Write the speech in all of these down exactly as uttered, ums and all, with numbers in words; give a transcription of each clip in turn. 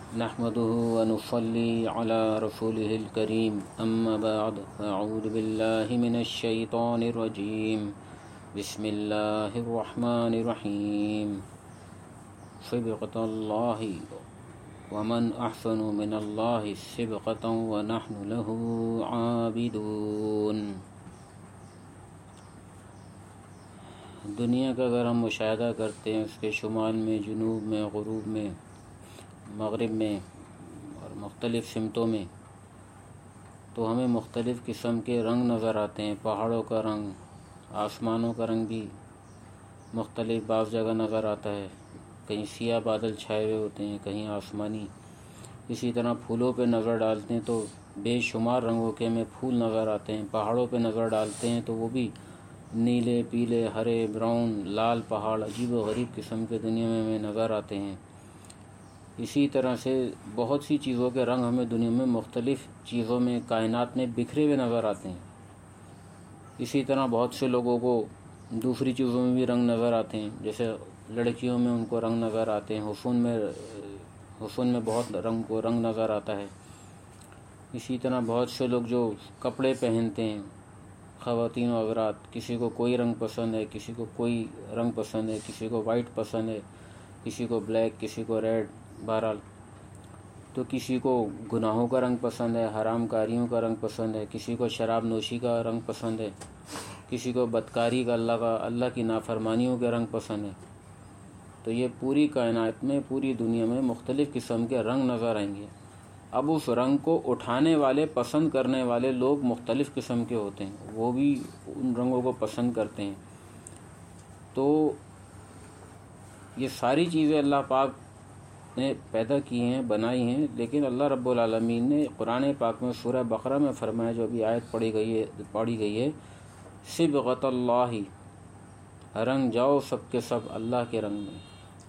نحمده ونصلي على رسوله الكريم أما بعد أعوذ بالله من الشيطان الرجيم بسم الله الرحمن الرحيم صبغة الله ومن أحسن من الله صبغة ونحن له عابدون۔ دنیا کا اگر ہم مشاہدہ کرتے ہیں، اس کے شمال میں، جنوب میں، غروب میں، مغرب میں اور مختلف سمتوں میں، تو ہمیں مختلف قسم کے رنگ نظر آتے ہیں۔ پہاڑوں کا رنگ، آسمانوں کا رنگ بھی مختلف بعض جگہ نظر آتا ہے، کہیں سیاہ بادل چھائے ہوئے ہوتے ہیں، کہیں آسمانی۔ اسی طرح پھولوں پہ نظر ڈالتے ہیں تو بے شمار رنگوں کے ہمیں پھول نظر آتے ہیں۔ پہاڑوں پہ نظر ڈالتے ہیں تو وہ بھی نیلے، پیلے، ہرے، براؤن، لال پہاڑ عجیب و غریب قسم کے دنیا میں ہمیں نظر آتے ہیں۔ اسی طرح سے بہت سی چیزوں کے رنگ ہمیں دنیا میں مختلف چیزوں میں، کائنات میں بکھرے ہوئے نظر آتے ہیں۔ اسی طرح بہت سے لوگوں کو دوسری چیزوں میں بھی رنگ نظر آتے ہیں، جیسے لڑکیوں میں ان کو رنگ نظر آتے ہیں، حسن میں حسن میں بہت رنگ کو رنگ نظر آتا ہے۔ اسی طرح بہت سے لوگ جو کپڑے پہنتے ہیں، خواتین و حضرات، کسی کو کوئی رنگ پسند ہے، کسی کو کوئی رنگ پسند ہے، کسی کو وائٹ پسند ہے، کسی کو بلیک، کسی کو ریڈ، بہرحال تو کسی کو گناہوں کا رنگ پسند ہے، حرام کاریوں کا رنگ پسند ہے، کسی کو شراب نوشی کا رنگ پسند ہے، کسی کو بدکاری کا، اللہ کا اللہ کی نافرمانیوں کے رنگ پسند ہے۔ تو یہ پوری کائنات میں، پوری دنیا میں مختلف قسم کے رنگ نظر آئیں گے۔ اب اس رنگ کو اٹھانے والے، پسند کرنے والے لوگ مختلف قسم کے ہوتے ہیں، وہ بھی ان رنگوں کو پسند کرتے ہیں۔ تو یہ ساری چیزیں اللہ پاک نے پیدا کی ہیں، بنائی ہیں، لیکن اللہ رب العالمین نے قرآن پاک میں سورہ بقرہ میں فرمایا، جو ابھی آیت پڑھی گئی ہے پڑھی گئی ہے صبغۃ اللہ، رنگ جاؤ سب کے سب اللہ کے رنگ میں۔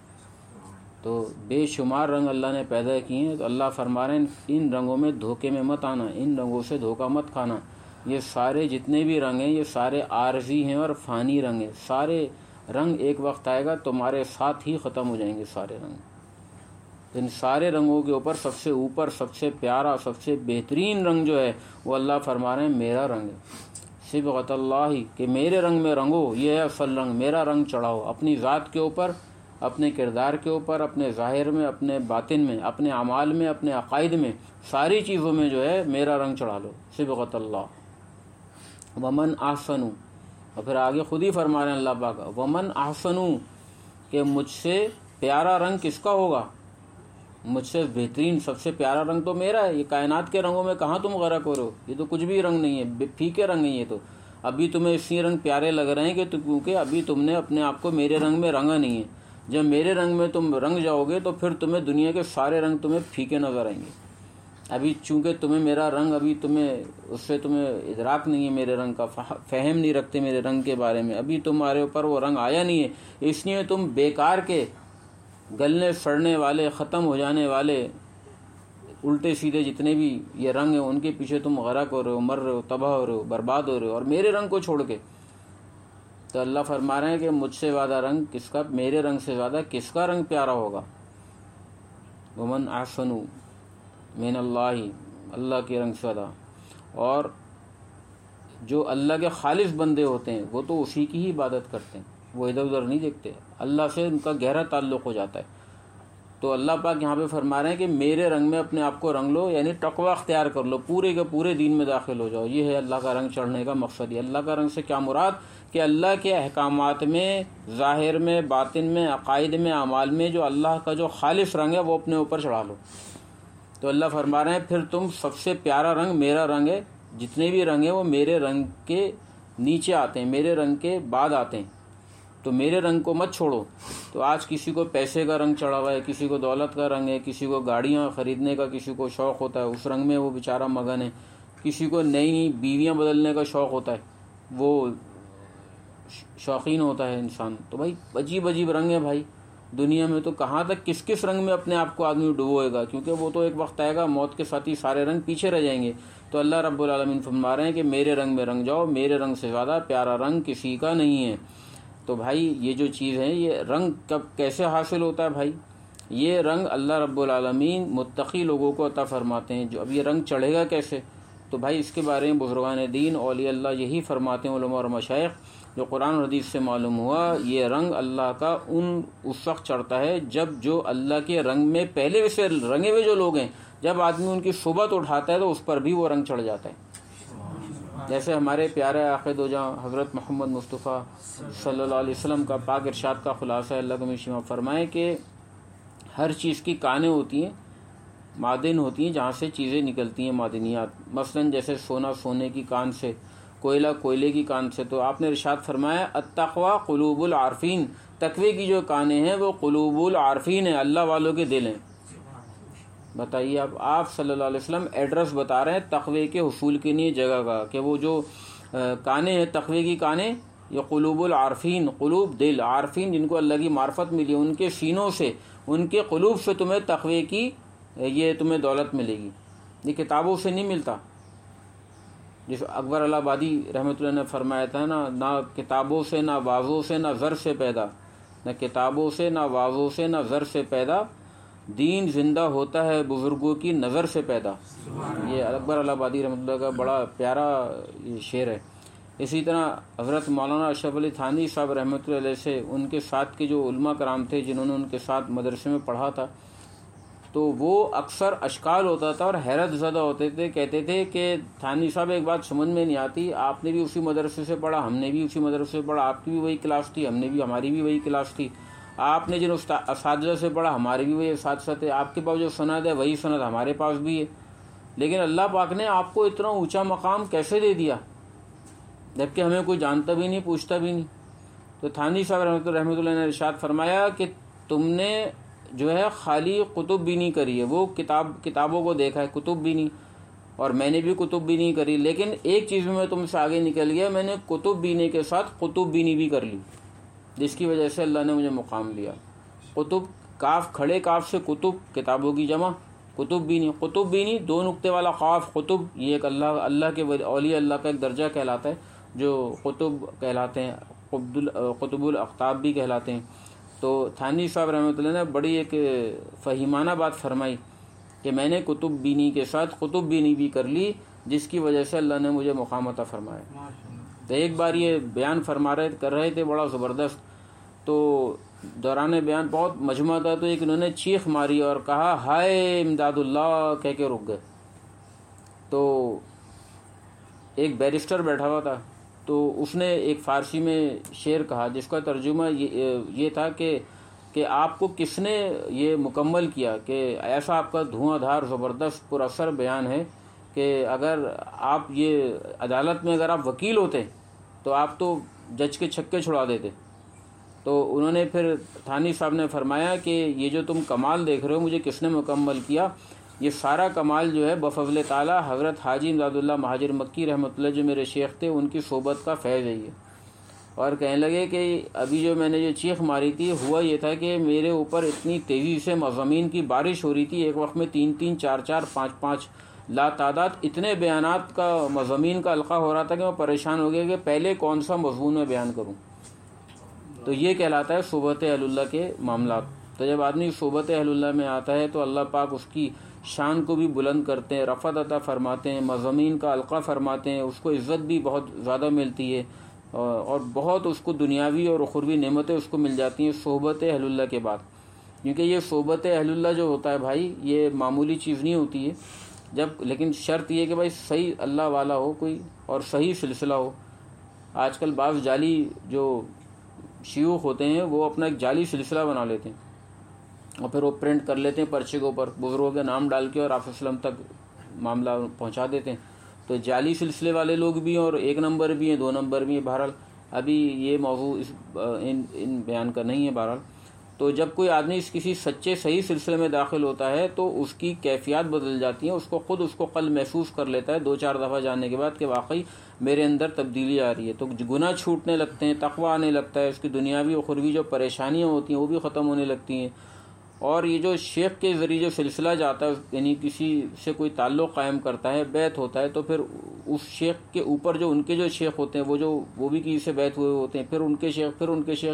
تو بے شمار رنگ اللہ نے پیدا کیے ہیں، تو اللہ فرما رہے ہیں ان رنگوں میں دھوکے میں مت آنا، ان رنگوں سے دھوکہ مت کھانا۔ یہ سارے جتنے بھی رنگ ہیں یہ سارے عارضی ہیں اور فانی رنگ ہیں۔ سارے رنگ ایک وقت آئے گا تمہارے ساتھ ہی ختم ہو جائیں گے سارے رنگ۔ ان سارے رنگوں کے اوپر سب سے اوپر، سب سے پیارا، سب سے بہترین رنگ جو ہے وہ اللہ فرما رہے ہیں میرا رنگ ہے۔ صبغۃ اللہ، کہ میرے رنگ میں رنگو، یہ ہے اصل رنگ، میرا رنگ چڑھاؤ اپنی ذات کے اوپر، اپنے کردار کے اوپر، اپنے ظاہر میں، اپنے باطن میں، اپنے اعمال میں، اپنے عقائد میں، ساری چیزوں میں جو ہے میرا رنگ چڑھا لو۔ صبغۃ اللہ ومن احسن، اور پھر آگے خود ہی فرما رہے ہیں اللہ پاک ومن احسن، کہ مجھ سے پیارا رنگ کس کا ہوگا؟ مجھ سے بہترین، سب سے پیارا رنگ تو میرا ہے۔ یہ کائنات کے رنگوں میں کہاں تم غرق ہو رہے ہو؟ یہ تو کچھ بھی رنگ نہیں ہے، پھیکے رنگ ہیں یہ تو۔ ابھی تمہیں اسی رنگ پیارے لگ رہے ہیں کہ تو کیونکہ ابھی تم نے اپنے آپ کو میرے رنگ میں رنگا نہیں ہے۔ جب میرے رنگ میں تم رنگ جاؤ گے تو پھر تمہیں دنیا کے سارے رنگ تمہیں پھیکے نظر آئیں گے۔ ابھی چونکہ تمہیں میرا رنگ، ابھی تمہیں اس سے تمہیں ادراک نہیں ہے، میرے رنگ کا فہم نہیں رکھتے میرے رنگ کے بارے میں، ابھی تمہارے اوپر وہ رنگ آیا نہیں ہے، اس لیے تم بیکار کے، گلنے سڑنے والے، ختم ہو جانے والے، الٹے سیدھے جتنے بھی یہ رنگ ہیں ان کے پیچھے تم غرق ہو رہے ہو، مر رہے ہو، تباہ ہو رہے ہو، برباد ہو رہے ہو، اور میرے رنگ کو چھوڑ کے۔ تو اللہ فرما رہے ہیں کہ مجھ سے زیادہ رنگ کس کا، میرے رنگ سے زیادہ کس کا رنگ پیارا ہوگا؟ ومن احسن من اللہ، اللہ کے رنگ سے زیادہ۔ اور جو اللہ کے خالص بندے ہوتے ہیں وہ تو اسی کی ہی عبادت کرتے ہیں، وہ ادھر ادھر نہیں دیکھتے، اللہ سے ان کا گہرا تعلق ہو جاتا ہے۔ تو اللہ پاک یہاں پہ فرما رہے ہیں کہ میرے رنگ میں اپنے آپ کو رنگ لو، یعنی تقوی اختیار کر لو، پورے کے پورے دین میں داخل ہو جاؤ۔ یہ ہے اللہ کا رنگ چڑھنے کا مقصد۔ یہ اللہ کا رنگ سے کیا مراد؟ کہ اللہ کے احکامات میں، ظاہر میں، باطن میں، عقائد میں، اعمال میں جو اللہ کا جو خالص رنگ ہے وہ اپنے اوپر چڑھا لو۔ تو اللہ فرما رہے ہیں پھر تم سب سے پیارا رنگ میرا رنگ ہے، جتنے بھی رنگ ہیں وہ میرے رنگ کے نیچے آتے ہیں، میرے رنگ کے بعد آتے ہیں، تو میرے رنگ کو مت چھوڑو۔ تو آج کسی کو پیسے کا رنگ چڑھا ہوا ہے، کسی کو دولت کا رنگ ہے، کسی کو گاڑیاں خریدنے کا کسی کو شوق ہوتا ہے، اس رنگ میں وہ بیچارہ مگن ہے، کسی کو نئی نئی بیویاں بدلنے کا شوق ہوتا ہے، وہ شوقین ہوتا ہے انسان۔ تو بھائی عجیب عجیب رنگ ہے بھائی دنیا میں، تو کہاں تک کس کس رنگ میں اپنے آپ کو آدمی ڈبوئے گا؟ کیونکہ وہ تو ایک وقت آئے گا موت کے ساتھ ہی سارے رنگ پیچھے رہ جائیں گے۔ تو اللہ رب العالمین فرما رہے ہیں کہ میرے رنگ میں رنگ جاؤ، میرے رنگ سے زیادہ پیارا رنگ کسی کا نہیں ہے۔ تو بھائی یہ جو چیز ہے، یہ رنگ کب کیسے حاصل ہوتا ہے بھائی؟ یہ رنگ اللہ رب العالمین متقی لوگوں کو عطا فرماتے ہیں. جو اب یہ رنگ چڑھے گا کیسے؟ تو بھائی اس کے بارے میں بزرگان دین اولیاء اللہ یہی فرماتے ہیں، علماء اور مشائخ، جو قرآن اور حدیث سے معلوم ہوا، یہ رنگ اللہ کا ان اس وقت چڑھتا ہے جب جو اللہ کے رنگ میں پہلے سے رنگے ہوئے جو لوگ ہیں، جب آدمی ان کی صحبت اٹھاتا ہے تو اس پر بھی وہ رنگ چڑھ جاتا ہے. جیسے ہمارے پیارے آقا دو جہاں حضرت محمد مصطفیٰ صلی اللہ علیہ وسلم کا پاک ارشاد کا خلاصہ اللہ کو شفا فرمائے کہ ہر چیز کی کانیں ہوتی ہیں، معدن ہوتی ہیں جہاں سے چیزیں نکلتی ہیں معدنیات، مثلا جیسے سونا سونے کی کان سے، کوئلہ کوئلے کی کان سے. تو آپ نے ارشاد فرمایا التقویٰ قلوب العارفین، تقوی کی جو کانیں ہیں وہ قلوب العارفین ہیں، اللہ والوں کے دل ہیں. بتائیے اب آپ صلی اللہ علیہ وسلم ایڈریس بتا رہے ہیں تقوی کے حصول کے لیے جگہ کا، کہ وہ جو کانیں ہیں تقوی کی کانیں، یہ قلوب العارفین، قلوب دل، عارفین جن کو اللہ کی معرفت ملی، ان کے سینوں سے، ان کے قلوب سے تمہیں تقوی کی یہ تمہیں دولت ملے گی. یہ کتابوں سے نہیں ملتا. جس اکبر الہ آبادی رحمۃ اللہ نے فرمایا تھا نا، نہ کتابوں سے، نہ وعظوں سے، نہ زر سے پیدا، نہ کتابوں سے، نہ وعظوں سے، نہ زر سے پیدا، دین زندہ ہوتا ہے بزرگوں کی نظر سے پیدا. یہ اکبر الہ آبادی رحمۃ اللہ کا بڑا پیارا شعر ہے. اسی طرح حضرت مولانا اشرف علی تھانوی صاحب رحمۃ اللہ علیہ سے ان کے ساتھ کے جو علماء کرام تھے جنہوں نے ان کے ساتھ مدرسے میں پڑھا تھا، تو وہ اکثر اشکال ہوتا تھا اور حیرت زدہ ہوتے تھے. کہتے تھے کہ تھانوی صاحب ایک بات سمجھ میں نہیں آتی، آپ نے بھی اسی مدرسے سے پڑھا، ہم نے بھی اسی مدرسے سے پڑھا، آپ کی بھی وہی کلاس تھی، ہم نے بھی ہماری بھی وہی کلاس تھی، آپ نے جن اساتذہ سے پڑھا ہمارے بھی وہی اساتذہ تھے، آپ کے پاس جو سند ہے وہی سند ہمارے پاس بھی ہے، لیکن اللہ پاک نے آپ کو اتنا اونچا مقام کیسے دے دیا جبکہ ہمیں کوئی جانتا بھی نہیں، پوچھتا بھی نہیں. تو تھانوی صاحب رحمۃ اللہ رحمۃ اللہ نے ارشاد فرمایا کہ تم نے جو ہے خالی کتب بھی نہیں کری ہے، وہ کتاب کتابوں کو دیکھا ہے، کتب بھی نہیں، اور میں نے بھی کتب بھی نہیں کری، لیکن ایک چیز میں تم سے آگے نکل گیا، میں نے کتب بینے کے ساتھ قطب بینی بھی کر لی، جس کی وجہ سے اللہ نے مجھے مقام لیا. قطب کاف کھڑے کاف سے کتب، کتابوں کی جمع، قطب بینی، قطب بینی دو نقطے والا قاف قطب، یہ ایک اللہ اللہ کے اولیاء اللہ کا ایک درجہ کہلاتا ہے جو قطب کہلاتے ہیں، قطب الاقطاب بھی کہلاتے ہیں. تو تھانوی صاحب رحمۃ اللہ نے بڑی ایک فہیمانہ بات فرمائی کہ میں نے کتب بینی کے ساتھ قطب بینی بھی کر لی، جس کی وجہ سے اللہ نے مجھے مقام عطا فرمایا. تو ایک بار یہ بیان فرما رہے کر رہے تھے بڑا زبردست، تو دوران بیان بہت مجمع تھا، تو ایک انہوں نے چیخ ماری اور کہا ہائے امداد اللہ کہہ کے رک گئے. تو ایک بیرسٹر بیٹھا ہوا تھا، تو اس نے ایک فارسی میں شعر کہا جس کا ترجمہ یہ تھا کہ کہ آپ کو کس نے یہ مکمل کیا، کہ ایسا آپ کا دھواں دھار زبردست پر اثر بیان ہے کہ اگر آپ یہ عدالت میں اگر آپ وکیل ہوتے تو آپ تو جج کے چھکے چھڑا دیتے. تو انہوں نے پھر تھانوی صاحب نے فرمایا کہ یہ جو تم کمال دیکھ رہے ہو مجھے کس نے مکمل کیا، یہ سارا کمال جو ہے بفضل تعالیٰ حضرت حاجی امداد اللہ مہاجر مکی رحمۃ اللہ جو میرے شیخ تھے ان کی صحبت کا فیض ہے یہ. اور کہنے لگے کہ ابھی جو میں نے جو چیخ ماری تھی ہوا یہ تھا کہ میرے اوپر اتنی تیزی سے مضامین کی بارش ہو رہی تھی، ایک وقت میں تین تین چار چار پانچ پانچ لا تعداد اتنے بیانات کا مضامین کا القاء ہو رہا تھا کہ میں پریشان ہو گیا کہ پہلے کون سا مضمون میں بیان کروں. تو یہ کہلاتا ہے صحبت اہل اللہ کے معاملات. تو جب آدمی صحبت اہل اللہ میں آتا ہے تو اللہ پاک اس کی شان کو بھی بلند کرتے ہیں، رفعت عطا فرماتے ہیں، مضامین کا القاء فرماتے ہیں، اس کو عزت بھی بہت زیادہ ملتی ہے اور بہت اس کو دنیاوی اور اخروی نعمتیں اس کو مل جاتی ہیں صحبت اہل اللہ کے بعد. کیونکہ یہ صحبت اہل اللہ جو ہوتا ہے بھائی یہ معمولی چیز نہیں ہوتی ہے، جب لیکن شرط یہ کہ بھائی صحیح اللہ والا ہو کوئی اور صحیح سلسلہ ہو. آج کل بعض جعلی جو شیوخ ہوتے ہیں وہ اپنا ایک جعلی سلسلہ بنا لیتے ہیں اور پھر وہ پرنٹ کر لیتے ہیں پرچے کے اوپر بزرگوں کے نام ڈال کے اور آپ وسلم تک معاملہ پہنچا دیتے ہیں. تو جعلی سلسلے والے لوگ بھی ہیں اور ایک نمبر بھی ہیں، دو نمبر بھی ہیں. بہرحال ابھی یہ موضوع اس ان, ان بیان کا نہیں ہے. بہرحال تو جب کوئی آدمی اس کسی سچے صحیح سلسلے میں داخل ہوتا ہے تو اس کی کیفیات بدل جاتی ہیں، اس کو خود اس کو قلب محسوس کر لیتا ہے دو چار دفعہ جاننے کے بعد کہ واقعی میرے اندر تبدیلی آ رہی ہے. تو گناہ چھوٹنے لگتے ہیں، تقوی آنے لگتا ہے، اس کی دنیاوی و اخروی جو پریشانیاں ہوتی ہیں وہ بھی ختم ہونے لگتی ہیں. اور یہ جو شیخ کے ذریعے جو سلسلہ جاتا ہے یعنی کسی سے کوئی تعلق قائم کرتا ہے، بیعت ہوتا ہے، تو پھر اس شیخ کے اوپر جو ان کے جو شیخ ہوتے ہیں وہ جو وہ بھی کسی سے بیعت ہوئے ہوتے ہیں، پھر ان کے شیخ پھر ان کے شیخ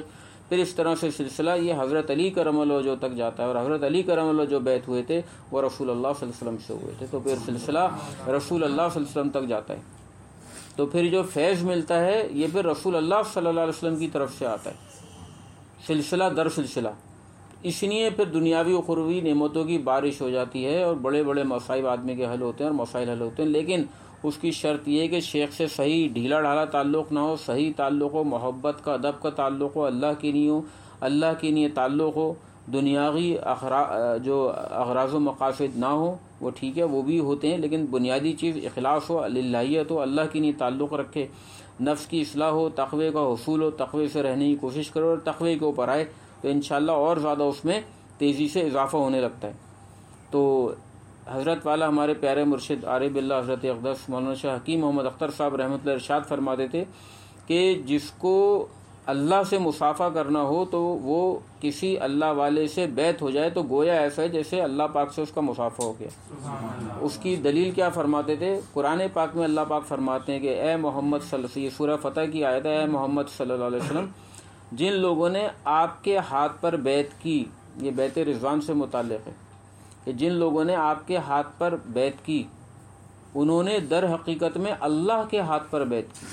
پھر اس طرح سے سلسلہ یہ حضرت علی کرم اللہ وجہ تک جاتا ہے، اور حضرت علی کرم اللہ جو بیعت ہوئے تھے وہ رسول اللہ صلی اللہ علیہ وسلم سے ہوئے تھے، تو پھر سلسلہ رسول اللہ صلی اللہ علیہ وسلم تک جاتا ہے۔ تو پھر جو فیض ملتا ہے یہ پھر رسول اللہ صلی اللہ علیہ وسلم کی طرف سے آتا ہے، سلسلہ در سلسلہ۔ اس لیے پھر دنیاوی اخروی نعمتوں کی بارش ہو جاتی ہے، اور بڑے بڑے مصائب آدمی کے حل ہوتے ہیں اور مسائل حل ہوتے ہیں، لیکن اس کی شرط یہ ہے کہ شیخ سے صحیح ڈھیلا ڈھالا تعلق نہ ہو، صحیح تعلق ہو، محبت کا ادب کا تعلق ہو، اللہ کی نہیں ہو، اللہ کی نہیں تعلق ہو، دنیاوی اغرا جو اغراض و مقاصد نہ ہو، وہ ٹھیک ہے وہ بھی ہوتے ہیں، لیکن بنیادی چیز اخلاص ہو، للہیت ہو، اللہ کی نہیں تعلق رکھے، نفس کی اصلاح ہو، تقوی کا حصول ہو، تقوی سے رہنے کی کوشش کرو اور تقوی کے اوپر آئے تو انشاءاللہ اور زیادہ اس میں تیزی سے اضافہ ہونے لگتا ہے۔ تو حضرت والا ہمارے پیارے مرشد عارف باللہ حضرت اقدس مولانا شاہ حکیم محمد اختر صاحب رحمۃ اللہ ارشاد فرماتے تھے کہ جس کو اللہ سے مصافحہ کرنا ہو تو وہ کسی اللہ والے سے بیعت ہو جائے تو گویا ایسا ہے جیسے اللہ پاک سے اس کا مصافحہ ہو گیا۔ اس کی دلیل کیا فرماتے تھے؟ قرآن پاک میں اللہ پاک فرماتے ہیں کہ اے محمد صلی اللہ علیہ وسلم، یہ سورہ فتح کی آیت ہے، اے محمد صلی اللہ علیہ وسلم، جن لوگوں نے آپ کے ہاتھ پر بیعت کی، یہ بیعت رضوان سے متعلق ہے کہ جن لوگوں نے آپ کے ہاتھ پر بیعت کی انہوں نے در حقیقت میں اللہ کے ہاتھ پر بیعت کی،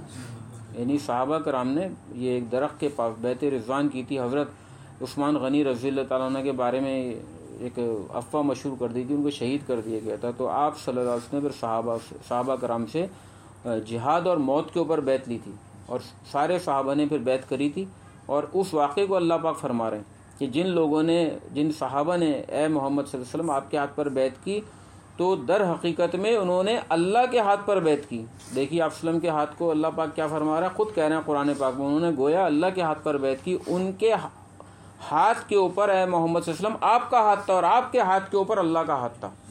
یعنی صحابہ کرام نے یہ ایک درخت کے پاس بیعت رضوان کی تھی۔ حضرت عثمان غنی رضی اللہ تعالیٰ عنہ کے بارے میں ایک افواہ مشہور کر دی تھی، ان کو شہید کر دیا گیا تھا، تو آپ صلی اللہ علیہ وسلم نے پھر صحابہ صحابہ کرام سے جہاد اور موت کے اوپر بیعت لی تھی، اور سارے صحابہ نے پھر بیعت کری تھی، اور اس واقعے کو اللہ پاک فرما رہے ہیں کہ جن لوگوں نے جن صحابہ نے اے محمد صلی اللہ علیہ وسلم آپ کے ہاتھ پر بیعت کی تو در حقیقت میں انہوں نے اللہ کے ہاتھ پر بیعت کی۔ دیکھیے آپ وسلم کے ہاتھ کو اللہ پاک کیا فرما رہا ہے، خود کہہ رہے ہیں قرآن پاک میں، انہوں نے گویا اللہ کے ہاتھ پر بیعت کی، ان کے ہاتھ کے اوپر اے محمد صلی اللہ علیہ وسلم آپ کا ہاتھ تھا اور آپ کے ہاتھ کے اوپر اللہ کا ہاتھ تھا۔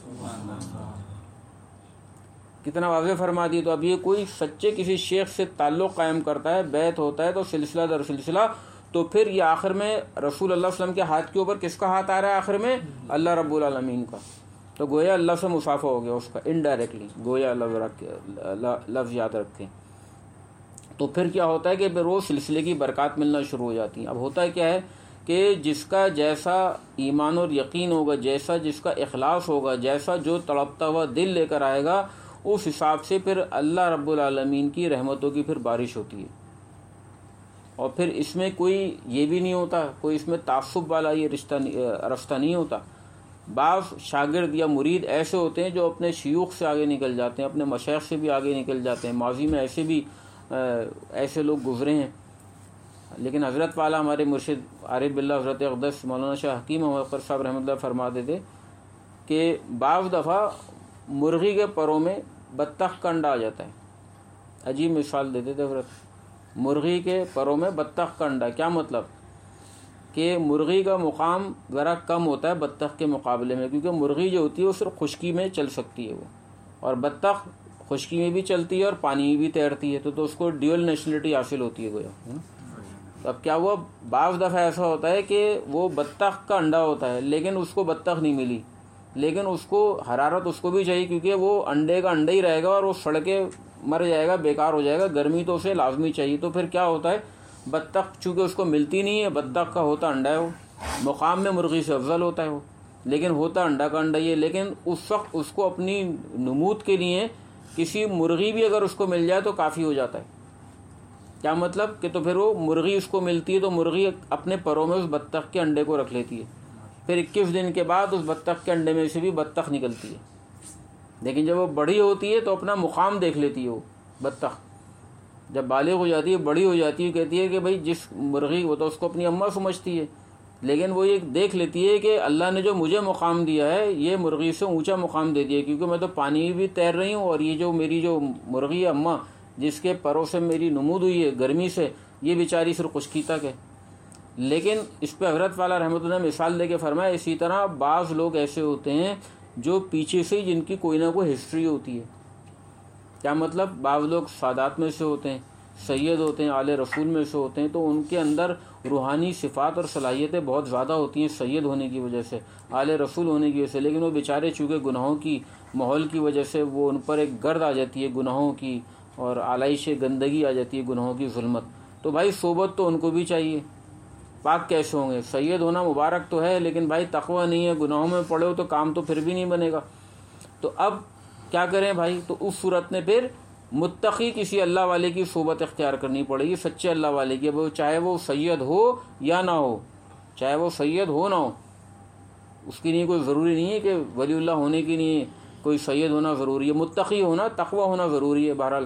کتنا واضح فرما دی۔ تو اب یہ کوئی سچے کسی شیخ سے تعلق قائم کرتا ہے، بیعت ہوتا ہے تو سلسلہ در سلسلہ، تو پھر یہ آخر میں رسول اللہ صلی اللہ علیہ وسلم کے ہاتھ کے اوپر کس کا ہاتھ آ رہا ہے آخر میں؟ اللہ رب العالمین کا، تو گویا اللہ سے مصافحہ ہو گیا اس کا انڈائریکٹلی، گویا لفظ یاد رکھیں۔ تو پھر کیا ہوتا ہے کہ پھر وہ سلسلے کی برکات ملنا شروع ہو جاتی ہیں۔ اب ہوتا ہے کیا ہے کہ جس کا جیسا ایمان اور یقین ہوگا، جیسا جس کا اخلاص ہوگا، جیسا جو تڑپتا ہوا دل لے کر آئے گا، اس حساب سے پھر اللہ رب العالمین کی رحمتوں کی پھر بارش ہوتی ہے۔ اور پھر اس میں کوئی یہ بھی نہیں ہوتا، کوئی اس میں تعصب والا یہ رشتہ رفتہ نہیں ہوتا۔ بعض شاگرد یا مرید ایسے ہوتے ہیں جو اپنے شیوخ سے آگے نکل جاتے ہیں، اپنے مشائخ سے بھی آگے نکل جاتے ہیں، ماضی میں ایسے بھی ایسے لوگ گزرے ہیں، لیکن حضرت والا ہمارے مرشد عارف باللہ حضرت اقدس مولانا شاہ حکیم محمد اختر صاحب رحمۃ اللہ فرماتے تھے کہ بعض دفعہ مرغی کے پروں میں بطخ کا انڈا آ جاتا ہے۔ عجیب مثال دیتے تھے حضرت، مرغی کے پروں میں بطخ کا انڈا، کیا مطلب کہ مرغی کا مقام ذرا کم ہوتا ہے بطخ کے مقابلے میں، کیونکہ مرغی جو ہوتی ہے وہ صرف خشکی میں چل سکتی ہے وہ، اور بطخ خشکی میں بھی چلتی ہے اور پانی میں بھی تیرتی ہے، تو تو اس کو ڈیول نیشنلٹی حاصل ہوتی ہے گویا۔ اب کیا ہوا، بعض دفعہ ایسا ہوتا ہے کہ وہ بطخ کا انڈا ہوتا ہے لیکن اس کو بطخ نہیں ملی، لیکن اس کو حرارت اس کو بھی چاہیے کیونکہ وہ انڈے کا انڈا ہی رہے گا اور وہ سڑ کے مر جائے گا، بیکار ہو جائے گا، گرمی تو اسے لازمی چاہیے۔ تو پھر کیا ہوتا ہے، بطخ چونکہ اس کو ملتی نہیں ہے، بطخ کا ہوتا انڈا ہے، وہ مقام میں مرغی سے افضل ہوتا ہے وہ، لیکن ہوتا انڈا کا انڈا ہی ہے، لیکن اس وقت اس کو اپنی نمود کے لیے کسی مرغی بھی اگر اس کو مل جائے تو کافی ہو جاتا ہے۔ کیا مطلب کہ تو پھر وہ مرغی اس کو ملتی ہے تو مرغی اپنے پروں میں اس بطخ کے انڈے کو رکھ لیتی ہے، پھر اکیس دن کے بعد اس بطخ کے انڈے میں سے بھی بطخ نکلتی ہے، لیکن جب وہ بڑی ہوتی ہے تو اپنا مقام دیکھ لیتی ہے وہ بطخ، جب بالغ ہو جاتی ہے، بڑی ہو جاتی ہے، کہتی ہے کہ بھائی جس مرغی، وہ تو اس کو اپنی اماں سمجھتی ہے، لیکن وہ یہ دیکھ لیتی ہے کہ اللہ نے جو مجھے مقام دیا ہے یہ مرغی سے اونچا مقام دے دیا، کیونکہ میں تو پانی میں بھی تیر رہی ہوں، اور یہ جو میری جو مرغی ہے اماں جس کے پروں سے میری نمود ہوئی ہے گرمی سے، یہ بیچاری صرف خشکی تک ہے۔ لیکن اس پہ حضرت والا رحمۃ اللہ نے مثال دے کے فرمایا اسی طرح بعض لوگ ایسے ہوتے ہیں جو پیچھے سے جن کی کوئی نہ کوئی ہسٹری ہوتی ہے۔ کیا مطلب، بعض لوگ سادات میں سے ہوتے ہیں، سید ہوتے ہیں، آل رسول میں سے ہوتے ہیں، تو ان کے اندر روحانی صفات اور صلاحیتیں بہت زیادہ ہوتی ہیں سید ہونے کی وجہ سے، آل رسول ہونے کی وجہ سے، لیکن وہ بیچارے چونکہ گناہوں کی ماحول کی وجہ سے وہ ان پر ایک گرد آ جاتی ہے گناہوں کی، اور آلائش گندگی آ جاتی ہے گناہوں کی ظلمت، تو بھائی صحبت تو ان کو بھی چاہیے، پاک کیسے ہوں گے؟ سید ہونا مبارک تو ہے لیکن بھائی تقوی نہیں ہے، گناہوں میں پڑے ہو تو کام تو پھر بھی نہیں بنے گا۔ تو اب کیا کریں بھائی؟ تو اس صورت میں پھر متقی کسی اللہ والے کی صحبت اختیار کرنی پڑے گی، سچے اللہ والے کی، وہ چاہے وہ سید ہو یا نہ ہو، چاہے وہ سید ہو نہ ہو، اس کی نہیں کوئی ضروری نہیں ہے کہ ولی اللہ ہونے کی نہیں کوئی سید ہونا ضروری ہے، متقی ہونا، تقوی ہونا ضروری ہے۔ بہرحال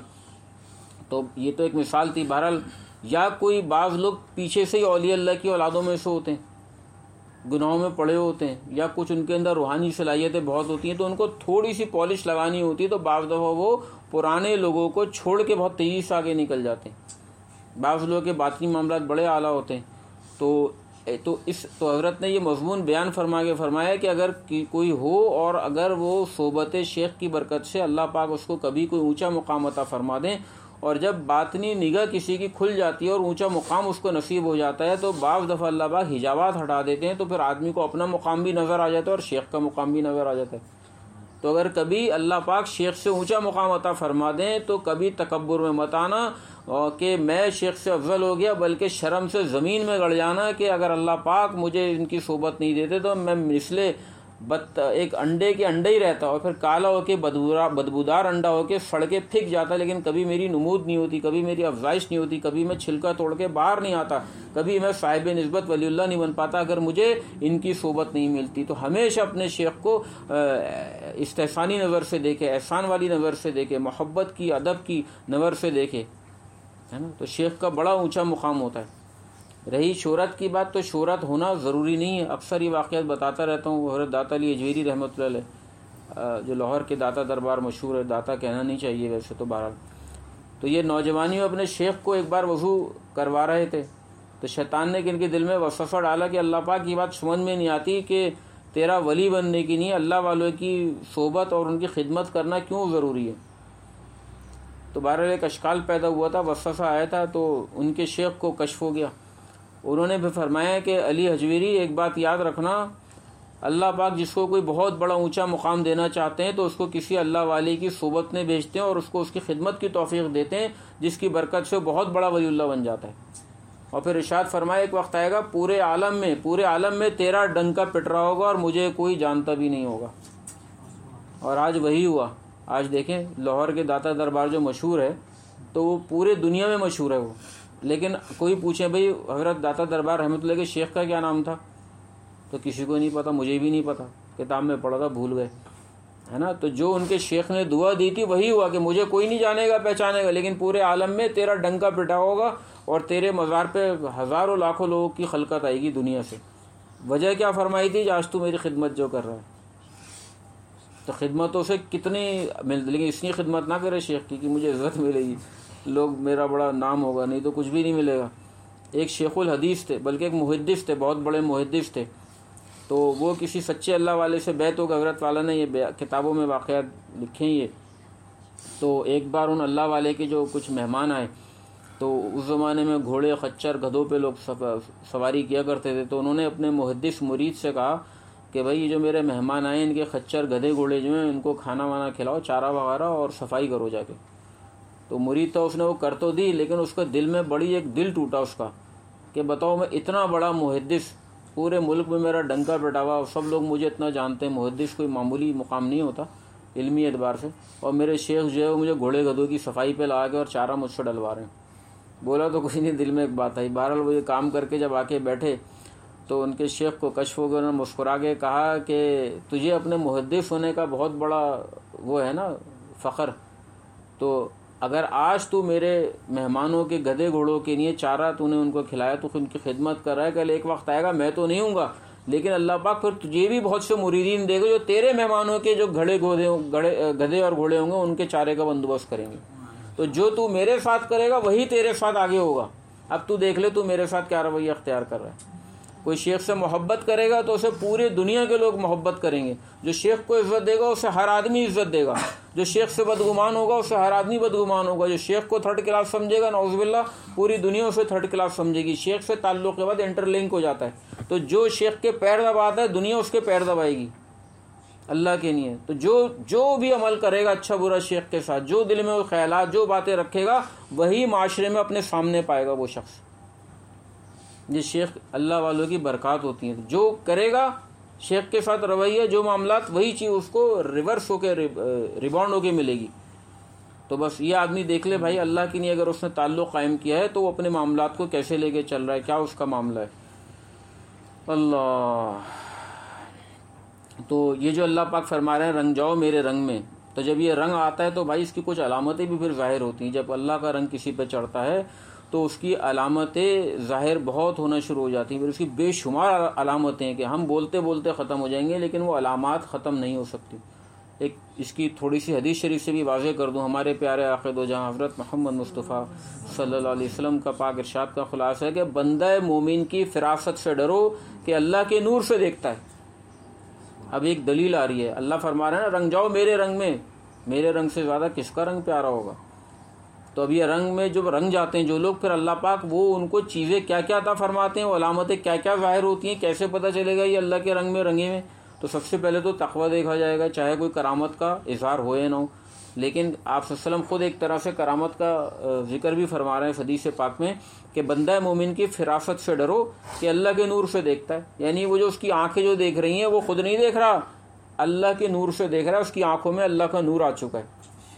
تو یہ تو ایک مثال تھی۔ بہرحال یا کوئی بعض لوگ پیچھے سے ہی اولیاء اللہ کی اولادوں میں سے ہوتے ہیں، گناہوں میں پڑے ہوتے ہیں، یا کچھ ان کے اندر روحانی صلاحیتیں بہت ہوتی ہیں تو ان کو تھوڑی سی پالش لگانی ہوتی ہے، تو بعض دفعہ وہ پرانے لوگوں کو چھوڑ کے بہت تیزی سے آگے نکل جاتے ہیں۔ بعض لوگوں کے باطنی معاملات بڑے اعلیٰ ہوتے ہیں، تو تو اس تو حضرت نے یہ مضمون بیان فرما کے فرمایا کہ اگر کوئی ہو اور اگر وہ صحبت شیخ کی برکت سے اللہ پاک اس کو کبھی کوئی اونچا مقام عطا فرما دیں، اور جب باطنی نگاہ کسی کی کھل جاتی ہے اور اونچا مقام اس کو نصیب ہو جاتا ہے تو بعض دفعہ اللہ پاک حجابات ہٹا دیتے ہیں، تو پھر آدمی کو اپنا مقام بھی نظر آ جاتا ہے اور شیخ کا مقام بھی نظر آ جاتا ہے۔ تو اگر کبھی اللہ پاک شیخ سے اونچا مقام عطا فرما دیں تو کبھی تکبر میں مت آنا کہ میں شیخ سے افضل ہو گیا، بلکہ شرم سے زمین میں گڑ جانا کہ اگر اللہ پاک مجھے ان کی صحبت نہیں دیتے تو میں مثل بت ایک انڈے کے انڈے ہی رہتا، اور پھر کالا ہو کے بدبودار انڈا ہو کے سڑ کے پھک جاتا، لیکن کبھی میری نمود نہیں ہوتی، کبھی میری افزائش نہیں ہوتی، کبھی میں چھلکا توڑ کے باہر نہیں آتا، کبھی میں صاحب نسبت ولی اللہ نہیں بن پاتا اگر مجھے ان کی صحبت نہیں ملتی۔ تو ہمیشہ اپنے شیخ کو استحسانی نظر سے دیکھے، احسان والی نظر سے دیکھے، محبت کی، ادب کی نظر سے دیکھے، ہے نا۔ تو شیخ کا بڑا اونچا مقام ہوتا ہے۔ رہی شہرت کی بات، تو شہرت ہونا ضروری نہیں ہے، اکثر یہ واقعات بتاتا رہتا ہوں۔ حضرت داتا علی اجویری رحمۃ اللہ علیہ جو لاہور کے داتا دربار مشہور ہے، داتا کہنا نہیں چاہیے ویسے تو بہرحال، تو یہ نوجوانی میں اپنے شیخ کو ایک بار وضو کروا رہے تھے تو شیطان نے ان کے دل میں وسوسہ ڈالا کہ اللہ پاک کی بات سمجھ میں نہیں آتی کہ تیرا ولی بننے کی نہیں، اللہ والوں کی صحبت اور ان کی خدمت کرنا کیوں ضروری ہے؟ تو بہرحال ایک اشکال پیدا ہوا تھا، وسوسہ آیا تھا، تو ان کے شیخ کو کشف ہو گیا۔ انہوں نے بھی فرمایا کہ علی حجویری ایک بات یاد رکھنا، اللہ پاک جس کو کوئی بہت بڑا اونچا مقام دینا چاہتے ہیں تو اس کو کسی اللہ والے کی صحبت میں بھیجتے ہیں اور اس کو اس کی خدمت کی توفیق دیتے ہیں، جس کی برکت سے بہت بڑا ولی اللہ بن جاتا ہے۔ اور پھر ارشاد فرمایا ایک وقت آئے گا پورے عالم میں پورے عالم میں تیرا ڈنکا پٹ رہا ہوگا اور مجھے کوئی جانتا بھی نہیں ہوگا۔ اور آج وہی ہوا۔ آج دیکھیں لاہور کے داتا دربار جو مشہور ہے تو وہ پورے دنیا میں مشہور ہے وہ، لیکن کوئی پوچھے بھئی حضرت داتا دربار رحمۃ اللہ کے شیخ کا کیا نام تھا تو کسی کو نہیں پتا، مجھے بھی نہیں پتا، کتاب میں پڑھا تھا بھول گئے، ہے نا۔ تو جو ان کے شیخ نے دعا دی تھی وہی ہوا کہ مجھے کوئی نہیں جانے گا پہچانے گا، لیکن پورے عالم میں تیرا ڈنکا پٹا ہوگا اور تیرے مزار پہ ہزاروں لاکھوں لوگوں کی خلقت آئے گی دنیا سے۔ وجہ کیا فرمائی تھی؟ آج تو میری خدمت جو کر رہا ہے، تو خدمتوں سے کتنی مل، لیکن اس کی خدمت نہ کرے شیخ کی کہ مجھے عزت ملے گی، لوگ میرا بڑا نام ہوگا، نہیں تو کچھ بھی نہیں ملے گا۔ ایک شیخ الحدیث تھے، بلکہ ایک محدث تھے، بہت بڑے محدث تھے، تو وہ کسی سچے اللہ والے سے بیعت ہو گئے، حضرت والا نے یہ کتابوں میں واقعات لکھے ہیں یہ۔ تو ایک بار ان اللہ والے کے جو کچھ مہمان آئے، تو اس زمانے میں گھوڑے خچر گدھوں پہ لوگ سواری کیا کرتے تھے، تو انہوں نے اپنے محدث مرید سے کہا کہ بھائی یہ جو میرے مہمان آئے ان کے خچر گدھے گھوڑے جو ہیں ان کو کھانا وانا کھلاؤ، چارہ وغیرہ، اور صفائی کرو جا کے۔ تو مرید تھا، اس نے وہ کر تو دی، لیکن اس کے دل میں بڑی ایک دل ٹوٹا اس کا کہ بتاؤ میں اتنا بڑا محدث، پورے ملک میں میرا ڈنکا پٹا ہوا، سب لوگ مجھے اتنا جانتے ہیں، محدث کوئی معمولی مقام نہیں ہوتا علمی اعتبار سے، اور میرے شیخ جو ہے وہ مجھے گھوڑے گدھوں کی صفائی پہ لگا کے اور چارہ مجھ سے ڈلوا رہے ہیں۔ بولا تو کچھ نہیں، دل میں ایک بات آئی۔ بہرحال وہ یہ کام کر کے جب آ کے بیٹھے تو ان کے شیخ کو کشف ہو گیا، انہوں نے مسکرا کے کہا کہ تجھے اپنے محدث ہونے کا بہت بڑا وہ ہے نا فخر، تو اگر آج تو میرے مہمانوں کے گدھے گھوڑوں کے لیے چارہ تو نے ان کو کھلایا، تو ان کی خدمت کر رہا ہے، کل ایک وقت آئے گا میں تو نہیں ہوں گا، لیکن اللہ پاک پھر تجھے بھی بہت سے مریدین دے گا جو تیرے مہمانوں کے جو گھڑے گھوڑے گدھے اور گھوڑے ہوں گے ان کے چارے کا بندوبست کریں گے۔ تو جو تو میرے ساتھ کرے گا وہی تیرے ساتھ آگے ہوگا۔ اب تو دیکھ لے تو میرے ساتھ کیا رویہ اختیار کر رہا ہے۔ کوئی شیخ سے محبت کرے گا تو اسے پورے دنیا کے لوگ محبت کریں گے، جو شیخ کو عزت دے گا اسے ہر آدمی عزت دے گا، جو شیخ سے بدگمان ہوگا اسے ہر آدمی بدگمان ہوگا، جو شیخ کو تھرڈ کلاس سمجھے گا نعوذ باللہ پوری دنیا اسے تھرڈ کلاس سمجھے گی۔ شیخ سے تعلق کے بعد انٹر لنک ہو جاتا ہے، تو جو شیخ کے پیر دباتا ہے دنیا اس کے پیر دبائے گی، اللہ کے نہیں ہے۔ تو جو جو بھی عمل کرے گا اچھا برا شیخ کے ساتھ، جو دل میں وہ خیالات جو باتیں رکھے گا وہی معاشرے میں اپنے سامنے پائے گا وہ شخص۔ یہ شیخ اللہ والوں کی برکات ہوتی ہیں. جو کرے گا شیخ کے ساتھ رویہ، جو معاملات، وہی چیز اس کو ریورس ہو کے ریباؤنڈ ہو کے ملے گی. تو بس یہ آدمی دیکھ لے بھائی اللہ کی نہیں اگر اس نے تعلق قائم کیا ہے تو وہ اپنے معاملات کو کیسے لے کے چل رہا ہے، کیا اس کا معاملہ ہے. اللہ. تو یہ جو اللہ پاک فرما رہے ہیں رنگ جاؤ میرے رنگ میں، تو جب یہ رنگ آتا ہے تو بھائی اس کی کچھ علامتیں بھی پھر ظاہر ہوتی ہیں. جب اللہ کا رنگ کسی پہ چڑھتا ہے تو اس کی علامتیں ظاہر بہت ہونا شروع ہو جاتی ہیں. پھر اس کی بے شمار علامتیں ہیں کہ ہم بولتے بولتے ختم ہو جائیں گے لیکن وہ علامات ختم نہیں ہو سکتی. ایک اس کی تھوڑی سی حدیث شریف سے بھی واضح کر دوں. ہمارے پیارے آقا دو جہاں حضرت محمد مصطفیٰ صلی اللہ علیہ وسلم کا پاک ارشاد کا خلاصہ ہے کہ بندہ مومن کی فراست سے ڈرو کہ اللہ کے نور سے دیکھتا ہے. اب ایک دلیل آ رہی ہے، اللہ فرما رہے ہیں نا رنگ جاؤ میرے رنگ میں. میرے رنگ سے زیادہ کس کا رنگ پیارا ہوگا؟ تو اب یہ رنگ میں جو رنگ جاتے ہیں جو لوگ، پھر اللہ پاک وہ ان کو چیزیں کیا کیا عطا فرماتے ہیں، وہ علامتیں کیا کیا ظاہر ہوتی ہیں، کیسے پتہ چلے گا یہ اللہ کے رنگ میں رنگے میں؟ تو سب سے پہلے تو تقویٰ دیکھا جائے گا، چاہے کوئی کرامت کا اظہار ہو یا نہ ہو. لیکن آپ صلی اللہ علیہ وسلم خود ایک طرح سے کرامت کا ذکر بھی فرما رہے ہیں حدیث پاک میں کہ بندہ مومن کی فراست سے ڈرو کہ اللہ کے نور سے دیکھتا ہے. یعنی وہ جو اس کی آنکھیں جو دیکھ رہی ہیں وہ خود نہیں دیکھ رہا، اللہ کے نور سے دیکھ رہا ہے. اس کی آنکھوں میں اللہ کا نور آ چکا ہے.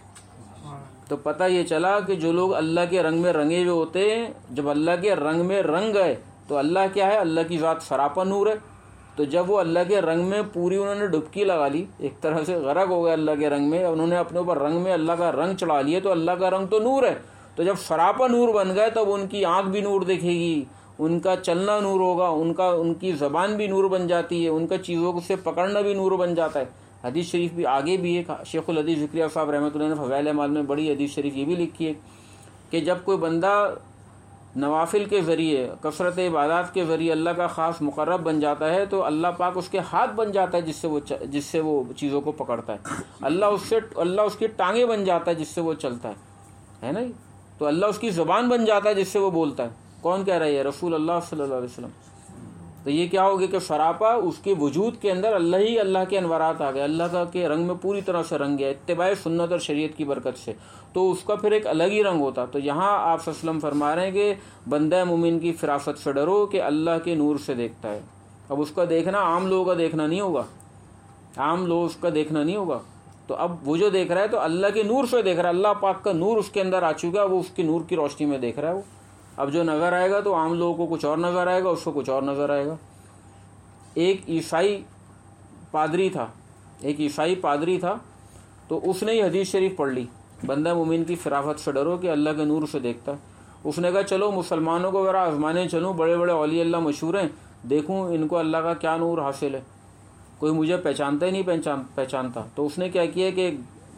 تو پتہ یہ چلا کہ جو لوگ اللہ کے رنگ میں رنگے ہوئے ہوتے ہیں، جب اللہ کے رنگ میں رنگ گئے تو اللہ کیا ہے؟ اللہ کی ذات سراپا نور ہے. تو جب وہ اللہ کے رنگ میں پوری انہوں نے ڈبکی لگا لی، ایک طرح سے غرق ہو گئے اللہ کے رنگ میں، انہوں نے اپنے اوپر رنگ میں اللہ کا رنگ چڑھا لیے، تو اللہ کا رنگ تو نور ہے. تو جب سراپا نور بن گئے تب ان کی آنکھ بھی نور دیکھے گی، ان کا چلنا نور ہوگا، ان کا ان کی زبان بھی نور بن جاتی ہے، ان کا چیزوں سے پکڑنا بھی نور بن جاتا ہے. حدیث شریف بھی آگے بھی ہے، شیخ الحدیث ذکریہ صاحب رحمۃ اللہ نے فضائل اعمال میں بڑی حدیث شریف یہ بھی لکھی ہے کہ جب کوئی بندہ نوافل کے ذریعے، کثرت عبادات کے ذریعے اللہ کا خاص مقرب بن جاتا ہے تو اللہ پاک اس کے ہاتھ بن جاتا ہے جس سے وہ جس سے وہ چیزوں کو پکڑتا ہے. اللہ اس سے اللہ اس کی ٹانگیں بن جاتا ہے جس سے وہ چلتا ہے، ہے نا. تو اللہ اس کی زبان بن جاتا ہے جس سے وہ بولتا ہے. کون کہہ رہا ہے؟ رسول اللہ صلی اللہ علیہ وسلم. تو یہ کیا ہوگا کہ سراپا اس کے وجود کے اندر اللہ ہی اللہ کے انوارات آ گئے، اللہ کا کے رنگ میں پوری طرح سے رنگ گیا اتباع سنت اور شریعت کی برکت سے. تو اس کا پھر ایک الگ ہی رنگ ہوتا. تو یہاں آپ صلی اللہ علیہ وسلم فرما رہے ہیں کہ بندہ مومن کی فراست سے ڈرو کہ اللہ کے نور سے دیکھتا ہے. اب اس کا دیکھنا عام لوگوں کا دیکھنا نہیں ہوگا، عام لوگ اس کا دیکھنا نہیں ہوگا. تو اب وہ جو دیکھ رہا ہے تو اللہ کے نور سے دیکھ رہا ہے، اللہ پاک کا نور اس کے اندر آ چکا ہے، وہ اس کی نور کی روشنی میں دیکھ رہا ہے. وہ اب جو نظر آئے گا تو عام لوگوں کو کچھ اور نظر آئے گا، اس کو کچھ اور نظر آئے گا. ایک عیسائی پادری تھا ایک عیسائی پادری تھا تو اس نے یہ حدیث شریف پڑھ لی، بندہ مومن کی فراست سے ڈرو کہ اللہ کے نور سے دیکھتا ہے. اس نے کہا چلو مسلمانوں کو ذرا آزمانے چلوں، بڑے بڑے اولیاء اللہ مشہور ہیں، دیکھوں ان کو اللہ کا کیا نور حاصل ہے، کوئی مجھے پہچانتا ہی نہیں پہچان پہچانتا تو اس نے کیا کیا کہ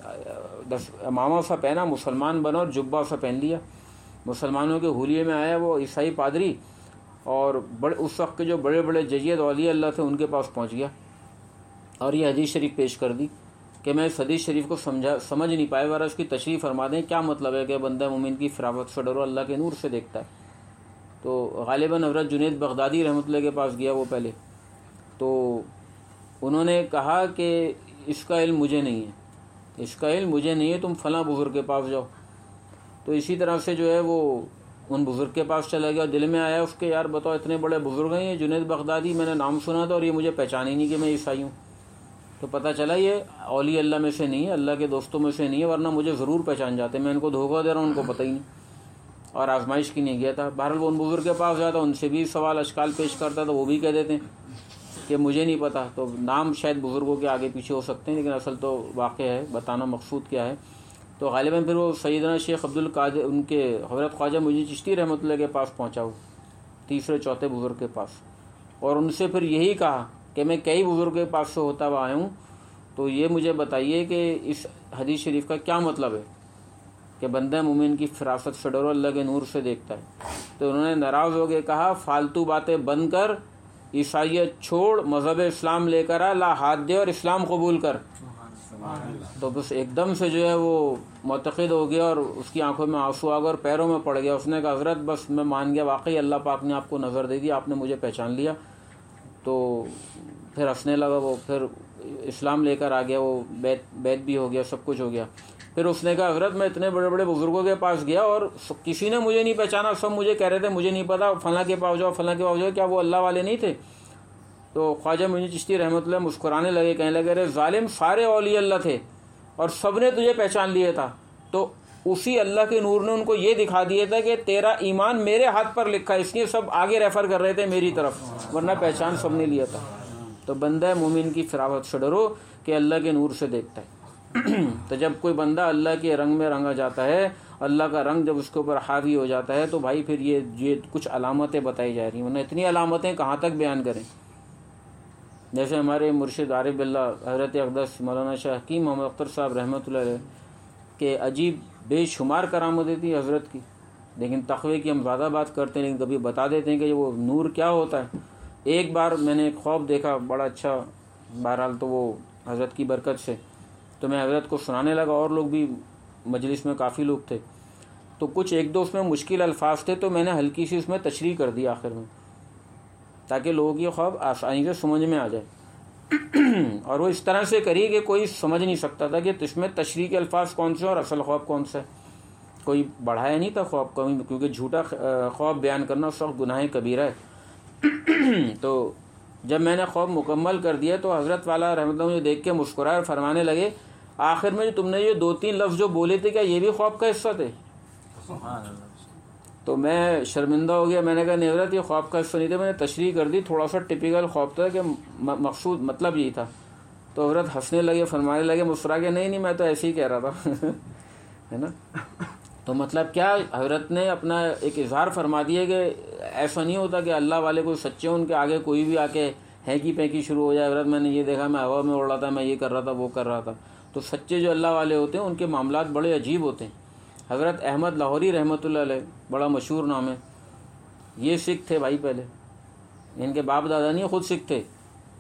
امامہ سا پہنا، مسلمان بنا اور جبہ سا پہن لیا. مسلمانوں کے حلیے میں آیا وہ عیسائی پادری، اور بڑے اس وقت کے جو بڑے بڑے جید اولیاء اللہ تھے ان کے پاس پہنچ گیا اور یہ حدیث شریف پیش کر دی کہ میں اس حدیث شریف کو سمجھا سمجھ نہیں پائے، ورنہ اس کی تشریح فرما دیں کیا مطلب ہے کہ بندہ مومن کی فراست سے ڈرو اللہ کے نور سے دیکھتا ہے. تو غالباً حضرت جنید بغدادی رحمۃ اللہ کے پاس گیا وہ پہلے، تو انہوں نے کہا کہ اس کا علم مجھے نہیں ہے، اس کا علم مجھے نہیں ہے، تم فلاں بزرگ کے پاس جاؤ. تو اسی طرح سے جو ہے وہ ان بزرگ کے پاس چلا گیا. دل میں آیا اس کے یار بتاؤ اتنے بڑے بزرگ ہیں یہ جنید بغدادی، میں نے نام سنا تھا اور یہ مجھے پہچان ہی نہیں کہ میں عیسائی ہوں. تو پتہ چلا یہ اولیاء اللہ میں سے نہیں ہے، اللہ کے دوستوں میں سے نہیں ہے، ورنہ مجھے ضرور پہچان جاتے، میں ان کو دھوکہ دے رہا ہوں ان کو پتہ ہی نہیں، اور آزمائش کی نہیں گیا تھا. بہرحال وہ ان بزرگ کے پاس جاتا، ان سے بھی سوال اشکال پیش کرتا تو وہ بھی کہہ دیتے ہیں کہ مجھے نہیں پتہ. تو نام شاید بزرگوں کے آگے پیچھے ہو سکتے ہیں لیکن اصل تو واقع ہے، بتانا مقصود کیا ہے. تو غالباً پھر وہ سیدنا شیخ عبد القادر ان کے حضرت خواجہ معین چشتی رحمۃ اللہ کے پاس پہنچا، وہ تیسرے چوتھے بزرگ کے پاس، اور ان سے پھر یہی کہا کہ میں کئی بزرگ کے پاس سے ہوتا ہوا آیا ہوں، تو یہ مجھے بتائیے کہ اس حدیث شریف کا کیا مطلب ہے کہ بندہ مومن کی فراست سے ڈرو اللہ کے نور سے دیکھتا ہے. تو انہوں نے ناراض ہو کے کہا فالتو باتیں بند کر، عیسائیت چھوڑ، مذہب اسلام لے کر آ، لا ہاتھ دے اور اسلام قبول کر. تو بس ایک دم سے جو ہے وہ معتقد ہو گیا اور اس کی آنکھوں میں آنسو آ گیا اور پیروں میں پڑ گیا. اس نے کہا حضرت بس میں مان گیا، واقعی اللہ پاک نے آپ کو نظر دے دی، آپ نے مجھے پہچان لیا. تو پھر ہنسنے لگا وہ، پھر اسلام لے کر آ گیا، وہ بیت بیت بھی ہو گیا، سب کچھ ہو گیا. پھر اس نے کہا حضرت میں اتنے بڑے بڑے بزرگوں کے پاس گیا اور کسی نے مجھے نہیں پہچانا, سب مجھے کہہ رہے تھے مجھے نہیں پتا, فلاں کے پاس جاؤ فلاں کے پاس جاؤ, کیا وہ اللہ والے نہیں تھے؟ تو خواجہ معین چشتی رحمۃ اللہ مسکرانے لگے, کہنے لگے ارے ظالم, سارے اولیاء اللہ تھے اور سب نے تجھے پہچان لیا تھا, تو اسی اللہ کے نور نے ان کو یہ دکھا دیا تھا کہ تیرا ایمان میرے ہاتھ پر لکھا ہے, اس لیے سب آگے ریفر کر رہے تھے میری طرف, ورنہ پہچان سب نے لیا تھا. تو بندہ مومن کی فراوت سے ڈرو کہ اللہ کے نور سے دیکھتا ہے. تو جب کوئی بندہ اللہ کے رنگ میں رنگا جاتا ہے, اللہ کا رنگ جب اس کے اوپر حاوی ہو جاتا ہے, تو بھائی پھر یہ یہ کچھ علامتیں بتائی جا رہی ہیں, ورنہ اتنی علامتیں کہاں تک بیان کریں. جیسے ہمارے مرشد عارف اللہ حضرت اقدس مولانا شاہ حکیم محمد اختر صاحب رحمۃ اللہ علیہ کہ عجیب بے شمار کرامتیں تھیں حضرت کی, لیکن تقوی کی ہم زیادہ بات کرتے ہیں لیکن کبھی بتا دیتے ہیں کہ وہ نور کیا ہوتا ہے. ایک بار میں نے ایک خواب دیکھا بڑا اچھا, بہرحال تو وہ حضرت کی برکت سے, تو میں حضرت کو سنانے لگا, اور لوگ بھی مجلس میں کافی لوگ تھے, تو کچھ ایک دو اس میں مشکل الفاظ تھے, تو میں نے ہلکی سی اس میں تشریح کر دی آخر میں, تاکہ لوگوں کی خواب آسانی سے سمجھ میں آ جائے. اور وہ اس طرح سے کری کہ کوئی سمجھ نہیں سکتا تھا کہ اس میں تشریح کے الفاظ کون سے اور اصل خواب کون سا ہے. کوئی بڑھایا نہیں تھا خواب کو, کیونکہ جھوٹا خواب بیان کرنا اس وقت گناہ کبیرہ ہے. تو جب میں نے خواب مکمل کر دیا تو حضرت والا رحمۃ اللہ مجھے دیکھ کے مسکرائے اور فرمانے لگے آخر میں جو تم نے یہ دو تین لفظ جو بولے تھے کیا یہ بھی خواب کا حصہ تھے؟ تو میں شرمندہ ہو گیا, میں نے کہا نہیں حضرت یہ خواب کا حصہ نہیں تھا, میں نے تشریح کر دی, تھوڑا سا ٹپیکل خواب تھا کہ مقصود مطلب یہی تھا. تو حضرت ہنسنے لگے, فرمانے لگے مسکرا کے نہیں نہیں میں تو ایسے ہی کہہ رہا تھا. ہے نا. تو مطلب کیا, حضرت نے اپنا ایک اظہار فرما دیا کہ ایسا نہیں ہوتا کہ اللہ والے کوئی سچے ان کے آگے کوئی بھی آ کے ہینکی پینکی شروع ہو جائے, حضرت میں نے یہ دیکھا میں ہوا میں اڑ رہا تھا, میں یہ کر رہا تھا وہ کر رہا تھا. تو سچے جو اللہ والے ہوتے ہیں ان کے معاملات بڑے عجیب ہوتے ہیں. حضرت احمد لاہوری رحمۃ اللہ علیہ, بڑا مشہور نام ہے, یہ سکھ تھے بھائی پہلے, ان کے باپ دادا نہیں خود سکھ تھے.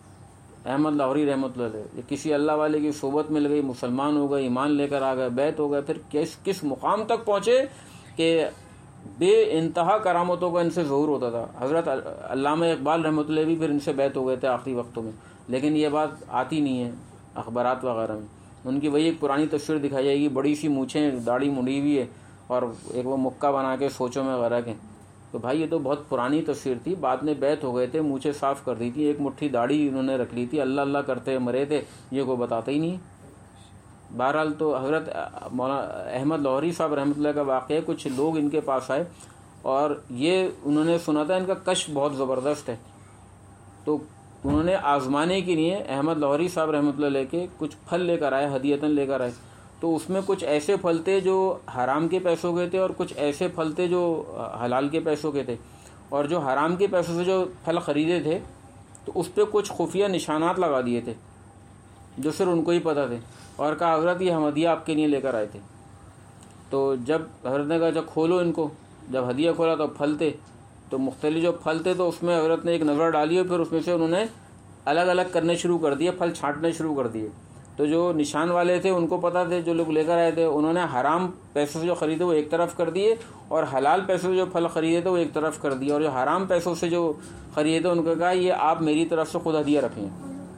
احمد لاہوری رحمۃ اللہ علیہ یہ کسی اللہ والے کی صحبت مل گئی, مسلمان ہو گئے, ایمان لے کر آ گئے, بیعت ہو گئے, پھر کس کس مقام تک پہنچے کہ بے انتہا کرامتوں کا ان سے ظہور ہوتا تھا. حضرت علامہ اقبال رحمۃ اللہ بھی پھر ان سے بیعت ہو گئے تھے آخری وقتوں میں, لیکن یہ بات آتی نہیں ہے اخبارات وغیرہ میں. ان کی وہی ایک پرانی تصویر دکھائی جائے گی, بڑی سی مونچھیں, داڑھی منڈی ہوئی ہے, اور ایک وہ مکہ بنا کے سوچوں میں غرق ہیں. تو بھائی یہ تو بہت پرانی تصویر تھی, بعد میں بیعت ہو گئے تھے, مونچھیں صاف کر دی تھی, ایک مٹھی داڑھی انہوں نے رکھ لی تھی, اللہ اللہ کرتے مرے تھے, یہ کوئی بتاتا ہی نہیں. بہرحال تو حضرت مولانا احمد لاہوری صاحب رحمۃ اللہ کا واقعہ, کچھ لوگ ان کے پاس آئے اور یہ انہوں نے سنا تھا ان کا کشف بہت زبردست ہے, تو انہوں نے آزمانے کے لیے احمد لاہوری صاحب رحمۃ اللہ علیہ کے کچھ پھل لے کر آئے, ہدیتاً لے کر آئے. تو اس میں کچھ ایسے پھل تھے جو حرام کے پیسوں کے تھے اور کچھ ایسے پھل تھے جو حلال کے پیسوں کے تھے. اور جو حرام کے پیسوں سے جو پھل خریدے تھے تو اس پہ کچھ خفیہ نشانات لگا دیے تھے جو صرف ان کو ہی پتہ تھے, اور کہا حضرت یہ ہم ہدیہ آپ کے لیے لے کر آئے تھے. تو جب حضرت نے کہا جب کھولو ان کو, جب ہدیہ کھولا تو پھل تھے, تو مختلف جو پھل تھے تو اس میں حضرت نے ایک نظر ڈالی اور پھر اس میں سے انہوں نے الگ الگ کرنے شروع کر دیے, پھل چھانٹنے شروع کر دیے. تو جو نشان والے تھے ان کو پتہ تھے, جو لوگ لے کر آئے تھے انہوں نے حرام پیسوں سے جو خریدے وہ ایک طرف کر دیے, اور حلال پیسوں سے جو پھل خریدے تھے وہ ایک طرف کر دیے, اور جو حرام پیسوں سے جو خریدے تھے ان کو کہا یہ آپ میری طرف سے خود ہدیہ رکھیں.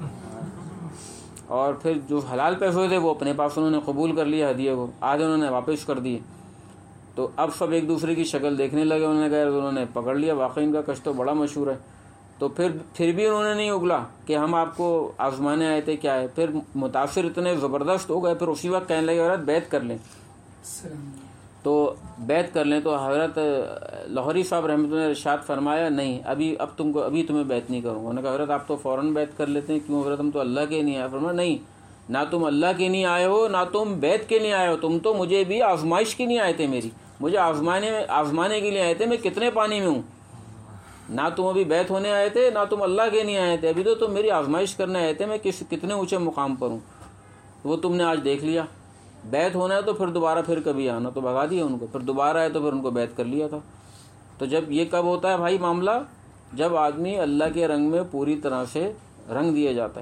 اور پھر جو حلال پیسے تھے وہ اپنے پاس انہوں نے قبول کر لیا ہدیہ کو, آدھے انہوں نے واپس کر دیے. تو اب سب ایک دوسرے کی شکل دیکھنے لگے, انہوں نے کہا انہوں نے پکڑ لیا, واقعی ان کا کش تو بڑا مشہور ہے. تو پھر پھر بھی انہوں نے نہیں اگلا کہ ہم آپ کو آزمانے آئے تھے کیا ہے. پھر متاثر اتنے زبردست ہو گئے, پھر اسی وقت کہنے لگے حضرت بیعت کر لیں. تو بیعت کر لیں. تو حضرت لاہوری صاحب رحمۃ اللہ نے ارشاد فرمایا نہیں ابھی اب تم کو ابھی تمہیں بیعت نہیں کروں گا. انہوں نے کہا حضرت آپ تو فوراً بیعت کر لیتے ہیں, کیوں حضرت ہم تو اللہ کے نہیں آئے. فرمایا نہیں, نہ تم اللہ کے نہیں آئے ہو نہ تم بیعت کے لیے آئے ہو, تم تو مجھے بھی آزمائش کے لیے آئے تھے, میری مجھے آزمانے میں آزمانے کے لیے آئے تھے, میں کتنے پانی میں ہوں. نہ تم ابھی بیعت ہونے آئے تھے نہ تم اللہ کے نہیں آئے تھے, ابھی تو تم میری آزمائش کرنے آئے تھے, میں کس کتنے اونچے مقام پر ہوں. وہ تم نے آج دیکھ لیا. بیعت ہونا ہے تو پھر دوبارہ پھر کبھی آنا, تو بھگا دیا ان کو, پھر دوبارہ آئے تو پھر ان کو بیعت کر لیا تھا. تو جب یہ کب ہوتا ہے بھائی معاملہ, جب آدمی اللہ کے رنگ میں پوری طرح سے رنگ دیا جاتا ہے.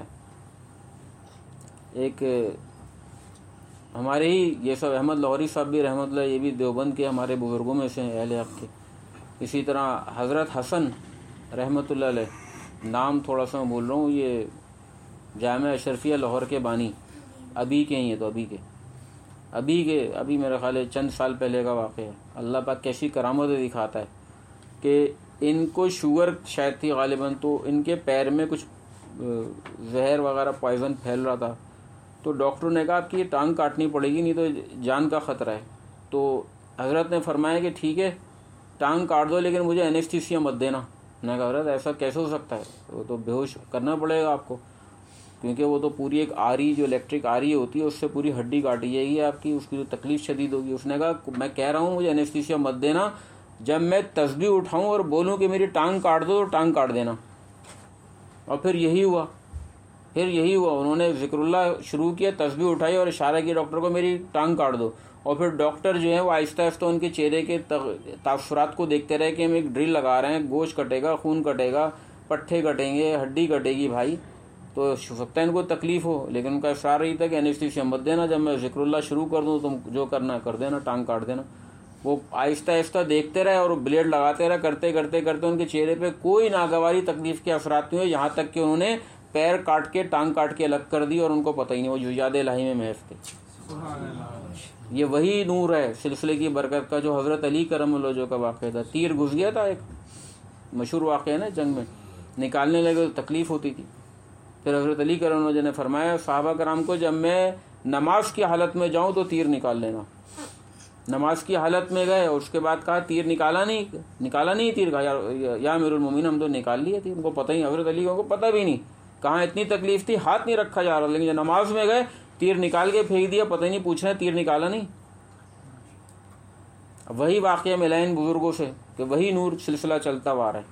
ایک ہمارے ہی یہ سب احمد لاہوری صاحب بھی رحمۃ اللہ, یہ بھی دیوبند کے ہمارے بزرگوں میں سے ہیں, اہل حق کے. اسی طرح حضرت حسن رحمۃ اللہ علیہ, نام تھوڑا سا میں بول رہا ہوں, یہ جامعہ اشرفیہ لاہور کے بانی, ابھی کے ہی ہیں, تو ابھی کے ابھی کے ابھی میرا خیال ہے چند سال پہلے کا واقعہ ہے. اللہ پاک کیسی کرامتیں دکھاتا ہے کہ ان کو شوگر شاید تھی غالباً, تو ان کے پیر میں کچھ زہر وغیرہ پوائزن پھیل رہا تھا. تو ڈاکٹر نے کہا آپ کی یہ ٹانگ کاٹنی پڑے گی, نہیں تو جان کا خطرہ ہے. تو حضرت نے فرمایا کہ ٹھیک ہے ٹانگ کاٹ دو لیکن مجھے اینستھیسیا مت دینا. میں نے کہا حضرت ایسا کیسے ہو سکتا ہے, وہ تو بے ہوش کرنا پڑے گا آپ کو, کیونکہ وہ تو پوری ایک آری جو الیکٹرک آری ہوتی ہے اس سے پوری ہڈی کاٹی جائے گی آپ کی, اس کی جو تکلیف شدید ہوگی. اس نے کہا میں کہہ رہا ہوں مجھے اینستھیسیا مت دینا, جب میں تسبیح اٹھاؤں اور بولوں کہ میری ٹانگ کاٹ دو تو ٹانگ کاٹ دینا. اور پھر یہی ہوا پھر یہی ہوا انہوں نے ذکر اللہ شروع کیا, تسبیح اٹھائی اور اشارہ کیا ڈاکٹر کو میری ٹانگ کاٹ دو. اور پھر ڈاکٹر جو ہے وہ آہستہ آہستہ ان کے چہرے کے تاثرات کو دیکھتے رہے کہ ہم ایک ڈرل لگا رہے ہیں, گوشت کٹے گا, خون کٹے گا, پٹھے کٹیں گے, ہڈی کٹے گی بھائی, تو ہو سکتا ہے ان کو تکلیف ہو, لیکن ان کا اصرار رہی تھا کہ اینستھیسیا مت دینا, جب میں ذکر اللہ شروع کر دوں تم جو کرنا کر دینا, ٹانگ کاٹ دینا. وہ آہستہ آہستہ دیکھتے رہے اور بلیڈ لگاتے رہے, کرتے کرتے کرتے ان کے چہرے پہ کوئی ناگواری تکلیف کے اثرات نہیں ہوئے, یہاں تک کہ انہوں نے پیر کاٹ کے ٹانگ کاٹ کے الگ کر دی اور ان کو پتہ ہی نہیں, وہ یاد الہی میں محف تھے. یہ وہی نور ہے سلسلے کی برکت کا جو حضرت علی کرم اللہ جو کا واقعہ تھا. تیر گھس گیا تھا, ایک مشہور واقعہ ہے نا, جنگ میں نکالنے لگے تو تکلیف ہوتی تھی. پھر حضرت علی کرم اللہ نے فرمایا صحابہ کرام کو جب میں نماز کی حالت میں جاؤں تو تیر نکال لینا. نماز کی حالت میں گئے اور اس کے بعد کہا تیر نکالا نہیں نکالا نہیں تیر کہا یا امیر المومنین ہم تو نکال لیے تیر. ان کو پتہ ہی, حضرت علی کو پتہ بھی نہیں کہاں اتنی تکلیف تھی, ہاتھ نہیں رکھا جا رہا, لیکن جب نماز میں گئے تیر نکال کے پھینک دیا, پتہ ہی نہیں پوچھ رہے تیر نکالا نہیں. وہی واقعہ ملا ان بزرگوں سے کہ وہی نور سلسلہ چلتا ہوا رہا ہے.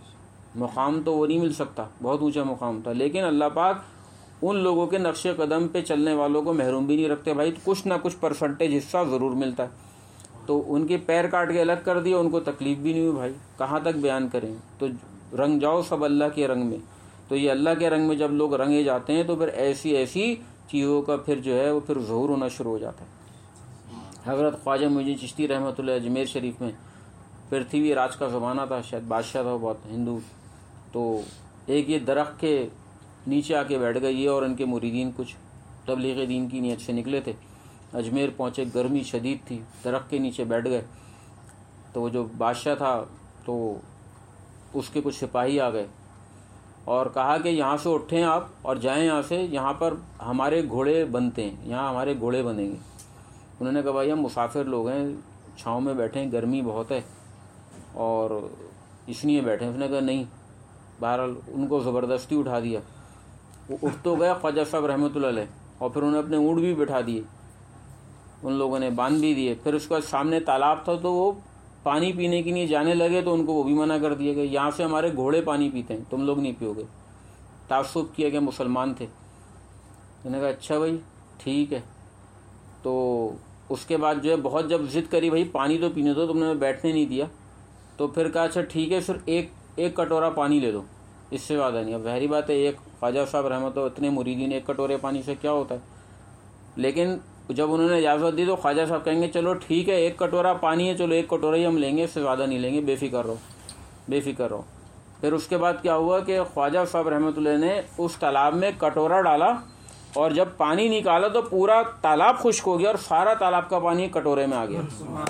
مقام تو وہ نہیں مل سکتا, بہت اونچا مقام تھا, لیکن اللہ پاک ان لوگوں کے نقش قدم پہ چلنے والوں کو محروم بھی نہیں رکھتے بھائی. کچھ نہ کچھ پرسنٹیج حصہ ضرور ملتا ہے. تو ان کے پیر کاٹ کے الگ کر دیا, ان کو تکلیف بھی نہیں ہوئی بھائی, کہاں تک بیان کریں. تو رنگ جاؤ سب اللہ کے رنگ میں. تو یہ اللہ کے رنگ میں جب لوگ رنگے جاتے ہیں تو پھر ایسی ایسی چیزوں کا پھر جو ہے وہ پھر ظہور ہونا شروع ہو جاتا ہے. حضرت خواجہ معین الدین چشتی رحمۃ اللہ اجمیر شریف میں پرتھوی راج کا زمانہ تھا, شاید بادشاہ تھا بہت ہندو. تو ایک یہ درخت کے نیچے آ کے بیٹھ گئے یہ اور ان کے مریدین, کچھ تبلیغ دین کی نیت سے نکلے تھے. اجمیر پہنچے, گرمی شدید تھی, درخت کے نیچے بیٹھ گئے. تو وہ جو بادشاہ تھا تو اس کے کچھ سپاہی آ گئے اور کہا کہ یہاں سے اٹھیں آپ اور جائیں یہاں سے, یہاں پر ہمارے گھوڑے بنتے ہیں, یہاں ہمارے گھوڑے بنیں گے. انہوں نے کہا بھائی ہم مسافر لوگ ہیں, چھاؤں میں بیٹھے ہیں, گرمی بہت ہے اور اس لیے بیٹھے ہیں. اس نے کہا نہیں. بہرحال ان کو زبردستی اٹھا دیا. وہ اٹھ تو گیا خواجہ صاحب رحمۃ اللہ علیہ, اور پھر انہوں نے اپنے اونٹ بھی بٹھا دیے, ان لوگوں نے باندھ بھی دیے. پھر اس کے بعد سامنے تالاب تھا تو وہ پانی پینے کے لیے جانے لگے تو ان کو وہ بھی منع کر دیا کہ یہاں سے ہمارے گھوڑے پانی پیتے ہیں, تم لوگ نہیں پیو گے. تعصب کیا کہ مسلمان تھے. انہوں نے کہا اچھا بھائی ٹھیک ہے. تو اس کے بعد جو ہے بہت جب ضد کری بھائی پانی تو پینے دو, تم نے بیٹھنے نہیں دیا, تو پھر کہا اچھا ٹھیک ہے صرف ایک ایک کٹورا پانی لے دو, اس سے زیادہ نہیں. اب ظاہری بات ہے ایک خواجہ صاحب رحمۃ اللہ اتنے مریدین ایک کٹورے پانی سے کیا ہوتا ہے. لیکن جب انہوں نے اجازت دی تو خواجہ صاحب کہیں گے چلو ٹھیک ہے ایک کٹورا پانی ہے, چلو ایک کٹورا ہی ہم لیں گے, اس سے زیادہ نہیں لیں گے, بے فکر رہو بے فکر رہو. پھر اس کے بعد کیا ہوا کہ خواجہ صاحب رحمۃ اللہ نے اس تالاب میں کٹورا ڈالا اور جب پانی نکالا تو پورا تالاب خشک ہو گیا اور سارا تالاب کا پانی کٹورے میں آ گیا.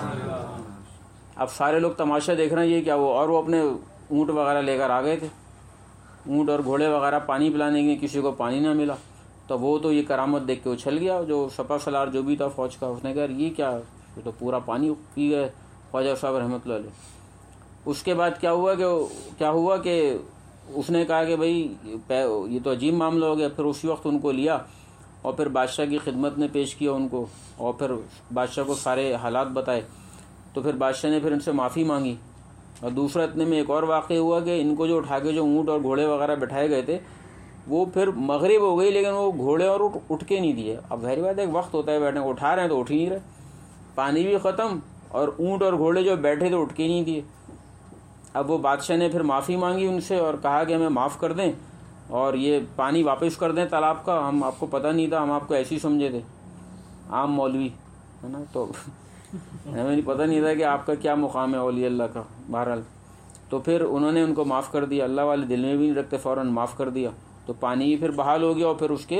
اب سارے لوگ تماشا دیکھ رہے ہیں یہ کیا ہوا, اور وہ اپنے اونٹ وغیرہ لے کر آ گئے تھے. اونٹ اور گھوڑے وغیرہ پانی پلانے کے, کسی کو پانی نہ ملا. تو وہ تو یہ کرامت دیکھ کے اچھل گیا, جو سپا سالار جو بھی تھا فوج کا, اس نے کہا یہ کیا, یہ تو پورا پانی پی گئے خواجہ صاحب رحمۃ اللہ علیہ. اس کے بعد کیا ہوا کہ کیا ہوا کہ اس نے کہا کہ بھائی یہ تو عجیب معاملہ ہو گیا. پھر اسی وقت ان کو لیا اور پھر بادشاہ کی خدمت میں پیش کیا ان کو, اور پھر بادشاہ کو سارے حالات بتائے. تو پھر بادشاہ نے پھر ان سے معافی مانگی. اور دوسرا اتنے میں ایک اور واقعہ ہوا کہ ان کو جو اٹھا کے جو اونٹ اور گھوڑے وغیرہ بٹھائے گئے تھے وہ پھر مغرب ہو گئی, لیکن وہ گھوڑے اور اٹھ کے نہیں دیے. اب ظاہری بات ہے ایک وقت ہوتا ہے بیٹھنے, اٹھا رہے ہیں تو اٹھ ہی نہیں رہے, پانی بھی ختم اور اونٹ اور گھوڑے جو بیٹھے تھے اٹھ کے نہیں دیے. اب وہ بادشاہ نے پھر معافی مانگی ان سے اور کہا کہ ہمیں معاف کر دیں اور یہ پانی واپس کر دیں تالاب کا, ہم آپ کو پتہ نہیں تھا, ہم آپ کو ایسے ہی سمجھے تھے, عام مولوی ہے نا, تو ہمیں پتہ نہیں تھا کہ آپ کا کیا مقام ہے اولیاء اللہ کا. بہرحال تو پھر انہوں نے ان کو معاف کر دیا, اللہ والے دل میں بھی نہیں رکھتے, فوراً معاف کر دیا. تو پانی بھی پھر بحال ہو گیا اور پھر اس کے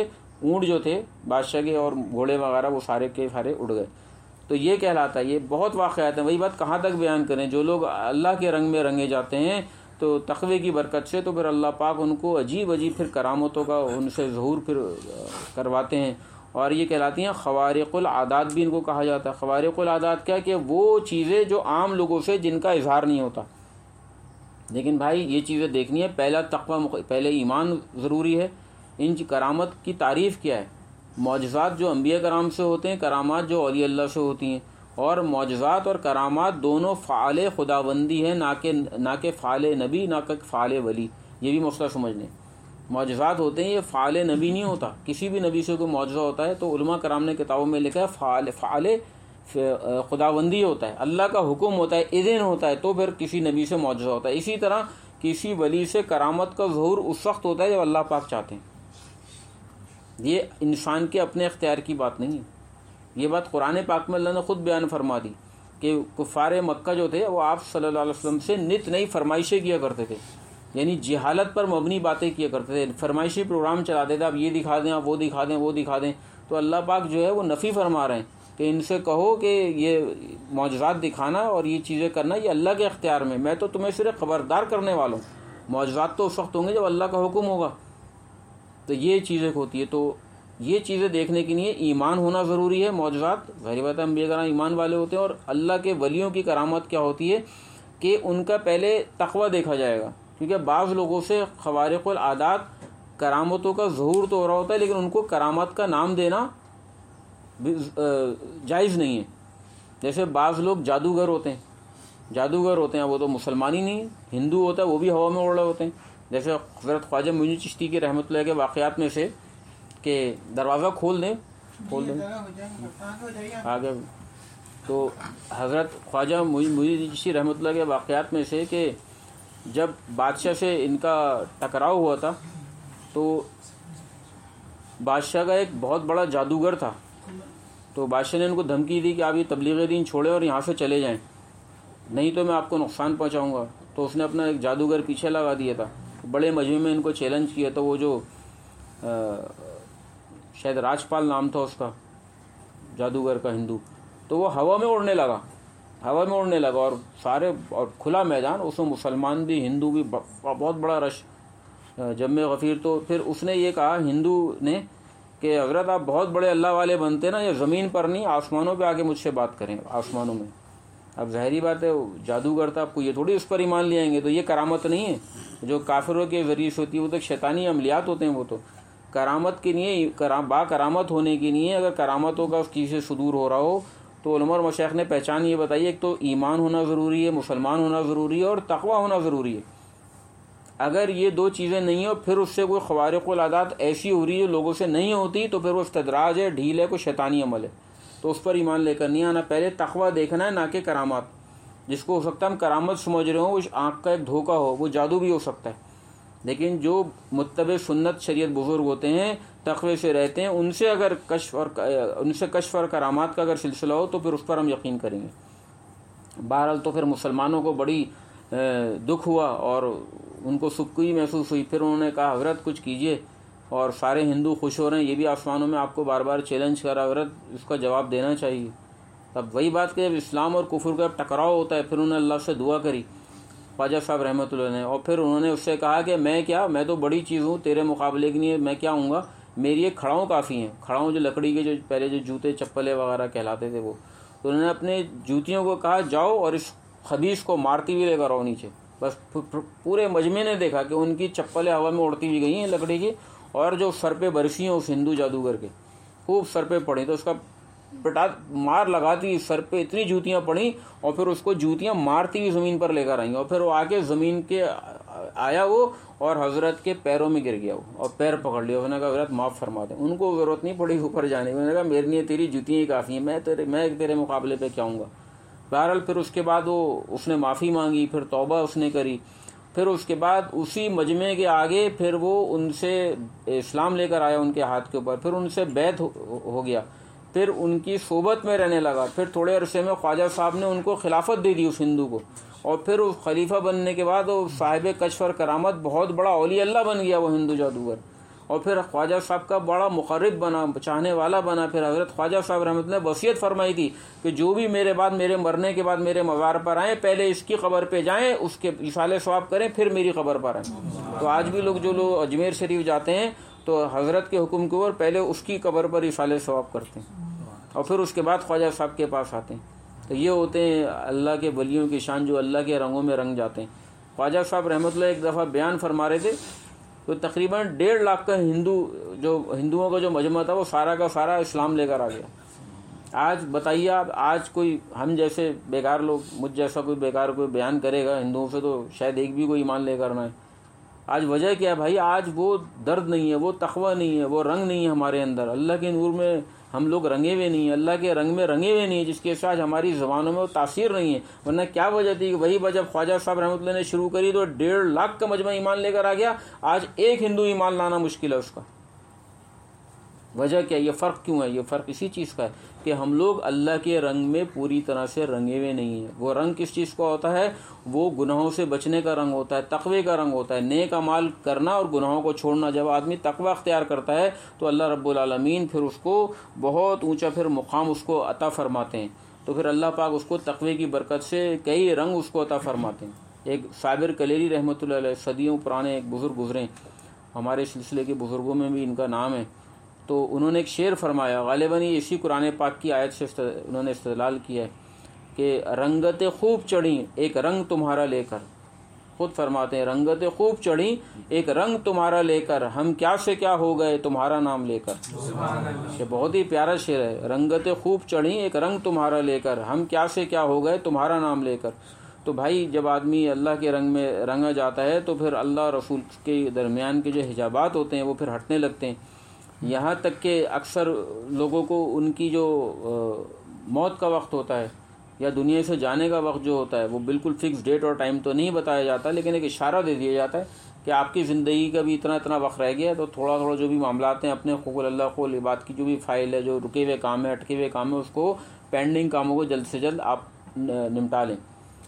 اونٹ جو تھے بادشاہ کے اور گھوڑے وغیرہ وہ سارے کے سارے اڑ گئے. تو یہ کہلاتا ہے. یہ بہت واقعات ہیں. وہی بات کہاں تک بیان کریں. جو لوگ اللہ کے رنگ میں رنگے جاتے ہیں تو تقوی کی برکت سے تو پھر اللہ پاک ان کو عجیب عجیب پھر کرامتوں کا ان سے ظہور پھر کرواتے ہیں. اور یہ کہلاتی ہیں خوارق العادات بھی ان کو کہا جاتا ہے. خوارق العادات کیا کہ وہ چیزیں جو عام لوگوں سے جن کا اظہار نہیں ہوتا. لیکن بھائی یہ چیزیں دیکھنی ہے. پہلا تقوی، پہلے ایمان ضروری ہے. ان کرامت کی تعریف کیا ہے؟ معجزات جو انبیاء کرام سے ہوتے ہیں، کرامات جو اولیاء اللہ سے ہوتی ہیں. اور معجزات اور کرامات دونوں فعال خداوندی ہیں، نہ کہ نہ کہ فعال نبی، نہ کہ فعال ولی. یہ بھی مسئلہ سمجھ لیں. معجزات ہوتے ہیں یہ فعال نبی نہیں ہوتا. کسی بھی نبی سے کوئی معجزہ ہوتا ہے تو علماء کرام نے کتابوں میں لکھا ہے فعال فعال خداوندی ہوتا ہے، اللہ کا حکم ہوتا ہے، اذن ہوتا ہے، تو پھر کسی نبی سے معجزہ ہوتا ہے. اسی طرح کسی ولی سے کرامت کا ظہور اس وقت ہوتا ہے جب اللہ پاک چاہتے ہیں. یہ انسان کے اپنے اختیار کی بات نہیں ہے. یہ بات قرآن پاک میں اللہ نے خود بیان فرما دی کہ کفار مکہ جو تھے وہ آپ صلی اللہ علیہ وسلم سے نت نئی فرمائشیں کیا کرتے تھے. یعنی جہالت پر مبنی باتیں کیا کرتے تھے، فرمائشی پروگرام چلاتے تھے. آپ یہ دکھا دیں، آپ وہ دکھا دیں، وہ دکھا دیں. تو اللہ پاک جو ہے وہ نفی فرما رہے ہیں کہ ان سے کہو کہ یہ معجزات دکھانا اور یہ چیزیں کرنا یہ اللہ کے اختیار میں. میں تو تمہیں صرف خبردار کرنے والا ہوں. معجزات تو اس وقت ہوں گے جب اللہ کا حکم ہوگا. تو یہ چیزیں ہوتی ہے. تو یہ چیزیں دیکھنے کے لیے ایمان ہونا ضروری ہے. معجزات ظاہر بات ہے انبیاء کرام ایمان والے ہوتے ہیں. اور اللہ کے ولیوں کی کرامت کیا ہوتی ہے کہ ان کا پہلے تقوی دیکھا جائے گا. کیونکہ بعض لوگوں سے خوارق العادات کرامتوں کا ظہور تو ہو رہا ہوتا ہے لیکن ان کو کرامت کا نام دینا جائز نہیں ہے. جیسے بعض لوگ جادوگر ہوتے ہیں جادوگر ہوتے ہیں وہ تو مسلمان ہی نہیں، ہندو ہوتا ہے وہ بھی ہوا میں اڑ رہے ہوتے ہیں. جیسے حضرت خواجہ معین الدین چشتی کے رحمۃ اللہ کے واقعات میں سے کہ دروازہ کھول دیں کھول دیں آگے. تو حضرت خواجہ معین الدین چشتی رحمۃ اللہ کے واقعات میں سے کہ جب بادشاہ سے ان کا ٹکراؤ ہوا تھا تو بادشاہ کا ایک بہت بڑا جادوگر تھا. تو بادشاہ نے ان کو دھمکی دی کہ آپ یہ تبلیغ دین چھوڑیں اور یہاں سے چلے جائیں، نہیں تو میں آپ کو نقصان پہنچاؤں گا. تو اس نے اپنا ایک جادوگر پیچھے لگا دیا تھا. بڑے مجمع میں ان کو چیلنج کیا تھا. وہ جو شاید راجپال نام تھا اس کا جادوگر کا ہندو، تو وہ ہوا میں اڑنے لگا ہوا میں اڑنے لگا اور سارے اور کھلا میدان، اس میں مسلمان بھی ہندو بھی، بہت بڑا رش جمع غفیر. تو پھر اس نے یہ کہا ہندو نے کہ حضرت آپ بہت بڑے اللہ والے بنتے نا، یہ زمین پر نہیں آسمانوں پہ آ کے مجھ سے بات کریں، آسمانوں میں. اب ظاہری بات ہے جادوگر تھا، آپ کو یہ تھوڑی اس پر ایمان لے آئیں گے. تو یہ کرامت نہیں ہے جو کافروں کے ذریعے سے ہوتی ہے، وہ تو شیطانی عملیات ہوتے ہیں. وہ تو کرامت کے لیے با کرامت ہونے کے لیے اگر کرامتوں کا اس چیز سے صدور ہو رہا ہو تو علماء اور مشائخ نے پہچان یہ بتائی، ایک تو ایمان ہونا ضروری ہے، مسلمان ہونا ضروری ہے، اور تقوی ہونا ضروری ہے. اگر یہ دو چیزیں نہیں ہو پھر اس سے کوئی خوارق العادات ایسی ہو رہی ہے لوگوں سے نہیں ہوتی تو پھر وہ استدراج ہے، ڈھیل ہے، کوئی شیطانی عمل ہے. تو اس پر ایمان لے کر نہیں آنا. پہلے تقوی دیکھنا ہے نہ کہ کرامات. جس کو ہو سکتا ہے ہم کرامت سمجھ رہے ہوں وہ آنکھ کا ایک دھوکہ ہو، وہ جادو بھی ہو سکتا ہے. لیکن جو متبع سنت شریعت بزرگ ہوتے ہیں، تقوی سے رہتے ہیں، ان سے اگر کشف اور ان سے کشف اور کرامات کا اگر سلسلہ ہو تو پھر اس پر ہم یقین کریں گے. بہرحال تو پھر مسلمانوں کو بڑی دکھ ہوا اور ان کو سکوئی محسوس ہوئی. پھر انہوں نے کہا حضرت کچھ کیجئے، اور سارے ہندو خوش ہو رہے ہیں، یہ بھی آسمانوں میں آپ کو بار بار چیلنج کر رہا، حضرت اس کا جواب دینا چاہیے. اب وہی بات کہ جب اسلام اور کفر کا ٹکراؤ ہوتا ہے پھر انہوں نے اللہ سے دعا کری خواجہ صاحب رحمۃ اللہ نے، اور پھر انہوں نے اس سے کہا کہ میں کیا میں تو بڑی چیز ہوں تیرے مقابلے کے لیے، میں کیا ہوں گا، میری ایک کھڑاؤں کافی ہیں. کھڑاؤں جو لکڑی کے جو پہلے جو جوتے چپلے وغیرہ کہلاتے تھے وہ، تو انہوں نے اپنے جوتیوں کو کہا جاؤ اور اس خبیث کو مارتی ہوئی لے کر آؤ نیچے. بس پورے مجمع نے دیکھا کہ ان کی چپلیں ہوا میں اڑتی ہوئی گئی ہیں لکڑی کی، اور جو سر پہ برسی ہیں اس ہندو جادوگر کے خوب سر پہ پڑی، تو اس کا پٹا مار لگاتی سر پہ اتنی جوتیاں پڑیں اور پھر اس کو جوتیاں مارتی ہوئی زمین پر لے کر آئیں. اور پھر وہ آ کے زمین کے آیا وہ اور حضرت کے پیروں میں گر گیا وہ اور پیر پکڑ لیا. انہوں نے کہا حضرت معاف فرما دیں. ان کو ضرورت نہیں پڑی اوپر جانے کی. انہوں نے کہا میرے لیے تیری جوتیاں ہی کافی ہیں، میں تیرے میں تیرے مقابلے پہ کیا ہوں گا. بہرحال پھر اس کے بعد وہ اس نے معافی مانگی، پھر توبہ اس نے کری. پھر اس کے بعد اسی مجمع کے آگے پھر وہ ان سے اسلام لے کر آیا ان کے ہاتھ کے اوپر، پھر ان سے بیعت ہو گیا، پھر ان کی صحبت میں رہنے لگا. پھر تھوڑے عرصے میں خواجہ صاحب نے ان کو خلافت دے دی اس ہندو کو، اور پھر اس خلیفہ بننے کے بعد وہ صاحب کشف اور کرامت بہت بڑا اولیاء اللہ بن گیا وہ ہندو جادوگر. اور پھر خواجہ صاحب کا بڑا مقرب بنا، چاہنے والا بنا. پھر حضرت خواجہ صاحب رحمۃ اللہ نے وصیت فرمائی تھی کہ جو بھی میرے بعد میرے مرنے کے بعد میرے مزار پر آئیں پہلے اس کی قبر پہ جائیں، اس کے ایصال ثواب کریں، پھر میری قبر پر آئیں. تو آج بھی لوگ جو لوگ اجمیر شریف جاتے ہیں تو حضرت کے حکم کے اوپر پہلے اس کی قبر پر ایصال ثواب کرتے ہیں اور پھر اس کے بعد خواجہ صاحب کے پاس آتے ہیں. تو یہ ہوتے ہیں اللہ کے ولیوں کی شان جو اللہ کے رنگوں میں رنگ جاتے ہیں. خواجہ صاحب رحمۃ اللہ ایک دفعہ بیان فرما رہے تھے تو تقریباً ڈیڑھ لاکھ کا ہندو جو ہندوؤں کا جو مجمع تھا وہ سارا کا سارا اسلام لے کر آ گیا. آج بتائیے آپ، آج کوئی ہم جیسے بیکار لوگ، مجھ جیسا کوئی بیکار کوئی بیان کرے گا ہندوؤں سے تو شاید ایک بھی کوئی ایمان لے کر نہ آئے. آج وجہ کیا ہے بھائی؟ آج وہ درد نہیں ہے، وہ تقویٰ نہیں ہے، وہ رنگ نہیں ہے ہمارے اندر. اللہ کے نور میں ہم لوگ رنگے ہوئے نہیں ہیں، اللہ کے رنگ میں رنگے ہوئے نہیں ہیں، جس کے ساتھ ہماری زبانوں میں وہ تاثیر نہیں ہے. ورنہ کیا وجہ تھی کہ وہی وجہ جب خواجہ صاحب رحمۃ اللہ نے شروع کری تو ڈیڑھ لاکھ کا مجمع ایمان لے کر آ گیا. آج ایک ہندو ایمان لانا مشکل ہے اس کا. وجہ کیا؟ یہ فرق کیوں ہے؟ یہ فرق اسی چیز کا ہے کہ ہم لوگ اللہ کے رنگ میں پوری طرح سے رنگے ہوئے نہیں ہیں. وہ رنگ کس چیز کا ہوتا ہے؟ وہ گناہوں سے بچنے کا رنگ ہوتا ہے، تقوی کا رنگ ہوتا ہے، نیک اعمال کرنا اور گناہوں کو چھوڑنا. جب آدمی تقوی اختیار کرتا ہے تو اللہ رب العالمین پھر اس کو بہت اونچا پھر مقام اس کو عطا فرماتے ہیں. تو پھر اللہ پاک اس کو تقوی کی برکت سے کئی رنگ اس کو عطا فرماتے ہیں. ایک صابر کلیری رحمۃ اللہ علیہ صدیوں پرانے ایک بزرگ گزرے، ہمارے سلسلے کے بزرگوں میں بھی ان کا نام ہے. تو انہوں نے ایک شعر فرمایا، غالباً یہ اسی قرآن پاک کی آیت سے انہوں نے استدلال کیا ہے کہ رنگت خوب چڑھیں ایک رنگ تمہارا لے کر. خود فرماتے ہیں رنگت خوب چڑھیں ایک رنگ تمہارا لے کر، ہم کیا سے کیا ہو گئے تمہارا نام لے کر. یہ بہت ہی پیارا شعر ہے. رنگت خوب چڑھیں ایک رنگ تمہارا لے کر، ہم کیا سے کیا ہو گئے تمہارا نام لے کر. تو بھائی جب آدمی اللہ کے رنگ میں رنگا جاتا ہے تو پھر اللہ رسول کے درمیان کے جو حجابات ہوتے ہیں وہ پھر ہٹنے لگتے ہیں. یہاں تک کہ اکثر لوگوں کو ان کی جو موت کا وقت ہوتا ہے یا دنیا سے جانے کا وقت جو ہوتا ہے وہ بالکل فکس ڈیٹ اور ٹائم تو نہیں بتایا جاتا، لیکن ایک اشارہ دے دیا جاتا ہے کہ آپ کی زندگی کا بھی اتنا اتنا وقت رہ گیا ہے، تو تھوڑا تھوڑا جو بھی معاملات ہیں اپنے حقوق اللہ قول عباد کی جو بھی فائل ہے، جو رکے ہوئے کام ہے، اٹکے ہوئے کام ہے، اس کو پینڈنگ کاموں کو جلد سے جلد آپ نمٹا لیں.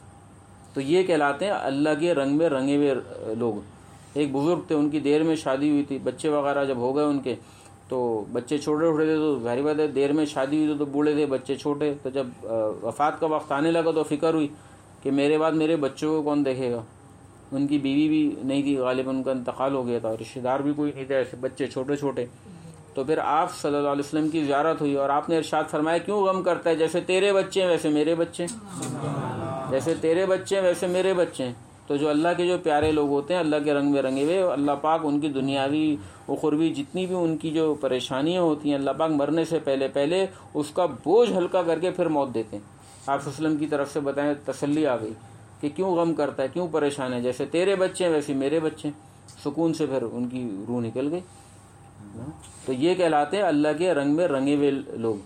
تو یہ کہلاتے ہیں اللہ کے رنگ میں رنگے ہوئے لوگ. ایک بزرگ تھے، ان کی دیر میں شادی ہوئی تھی، بچے وغیرہ جب ہو گئے ان کے، تو بچے چھوٹے چھوٹے تھے تو ظاہر بات ہے دیر میں شادی ہوئی تو بوڑھے تھے، بچے چھوٹے. تو جب وفات کا وقت آنے لگا تو فکر ہوئی کہ میرے بعد میرے بچوں کو کون دیکھے گا. ان کی بیوی بھی نہیں تھی، غالباً ان کا انتقال ہو گیا تھا، رشتہ دار بھی کوئی نہیں تھا، ایسے بچے چھوٹے چھوٹے. تو پھر آپ صلی اللہ علیہ وسلم کی زیارت ہوئی اور آپ نے ارشاد فرمایا کیوں غم کرتا ہے؟ جیسے تیرے بچے ہیں ویسے میرے بچے ہیں، جیسے تیرے بچے ہیں ویسے میرے بچے ہیں. تو جو اللہ کے جو پیارے لوگ ہوتے ہیں اللہ کے رنگ میں رنگے ہوئے، اللہ پاک ان کی دنیاوی اخروی جتنی بھی ان کی جو پریشانیاں ہوتی ہیں اللہ پاک مرنے سے پہلے پہلے اس کا بوجھ ہلکا کر کے پھر موت دیتے ہیں. آپ صلی اللہ علیہ وسلم کی طرف سے بتائیں، تسلی آ گئی کہ کیوں غم کرتا ہے، کیوں پریشان ہے، جیسے تیرے بچے ہیں ویسے میرے بچے ہیں. سکون سے پھر ان کی روح نکل گئی. تو یہ کہلاتے ہیں اللہ کے رنگ میں رنگے ہوئے لوگ.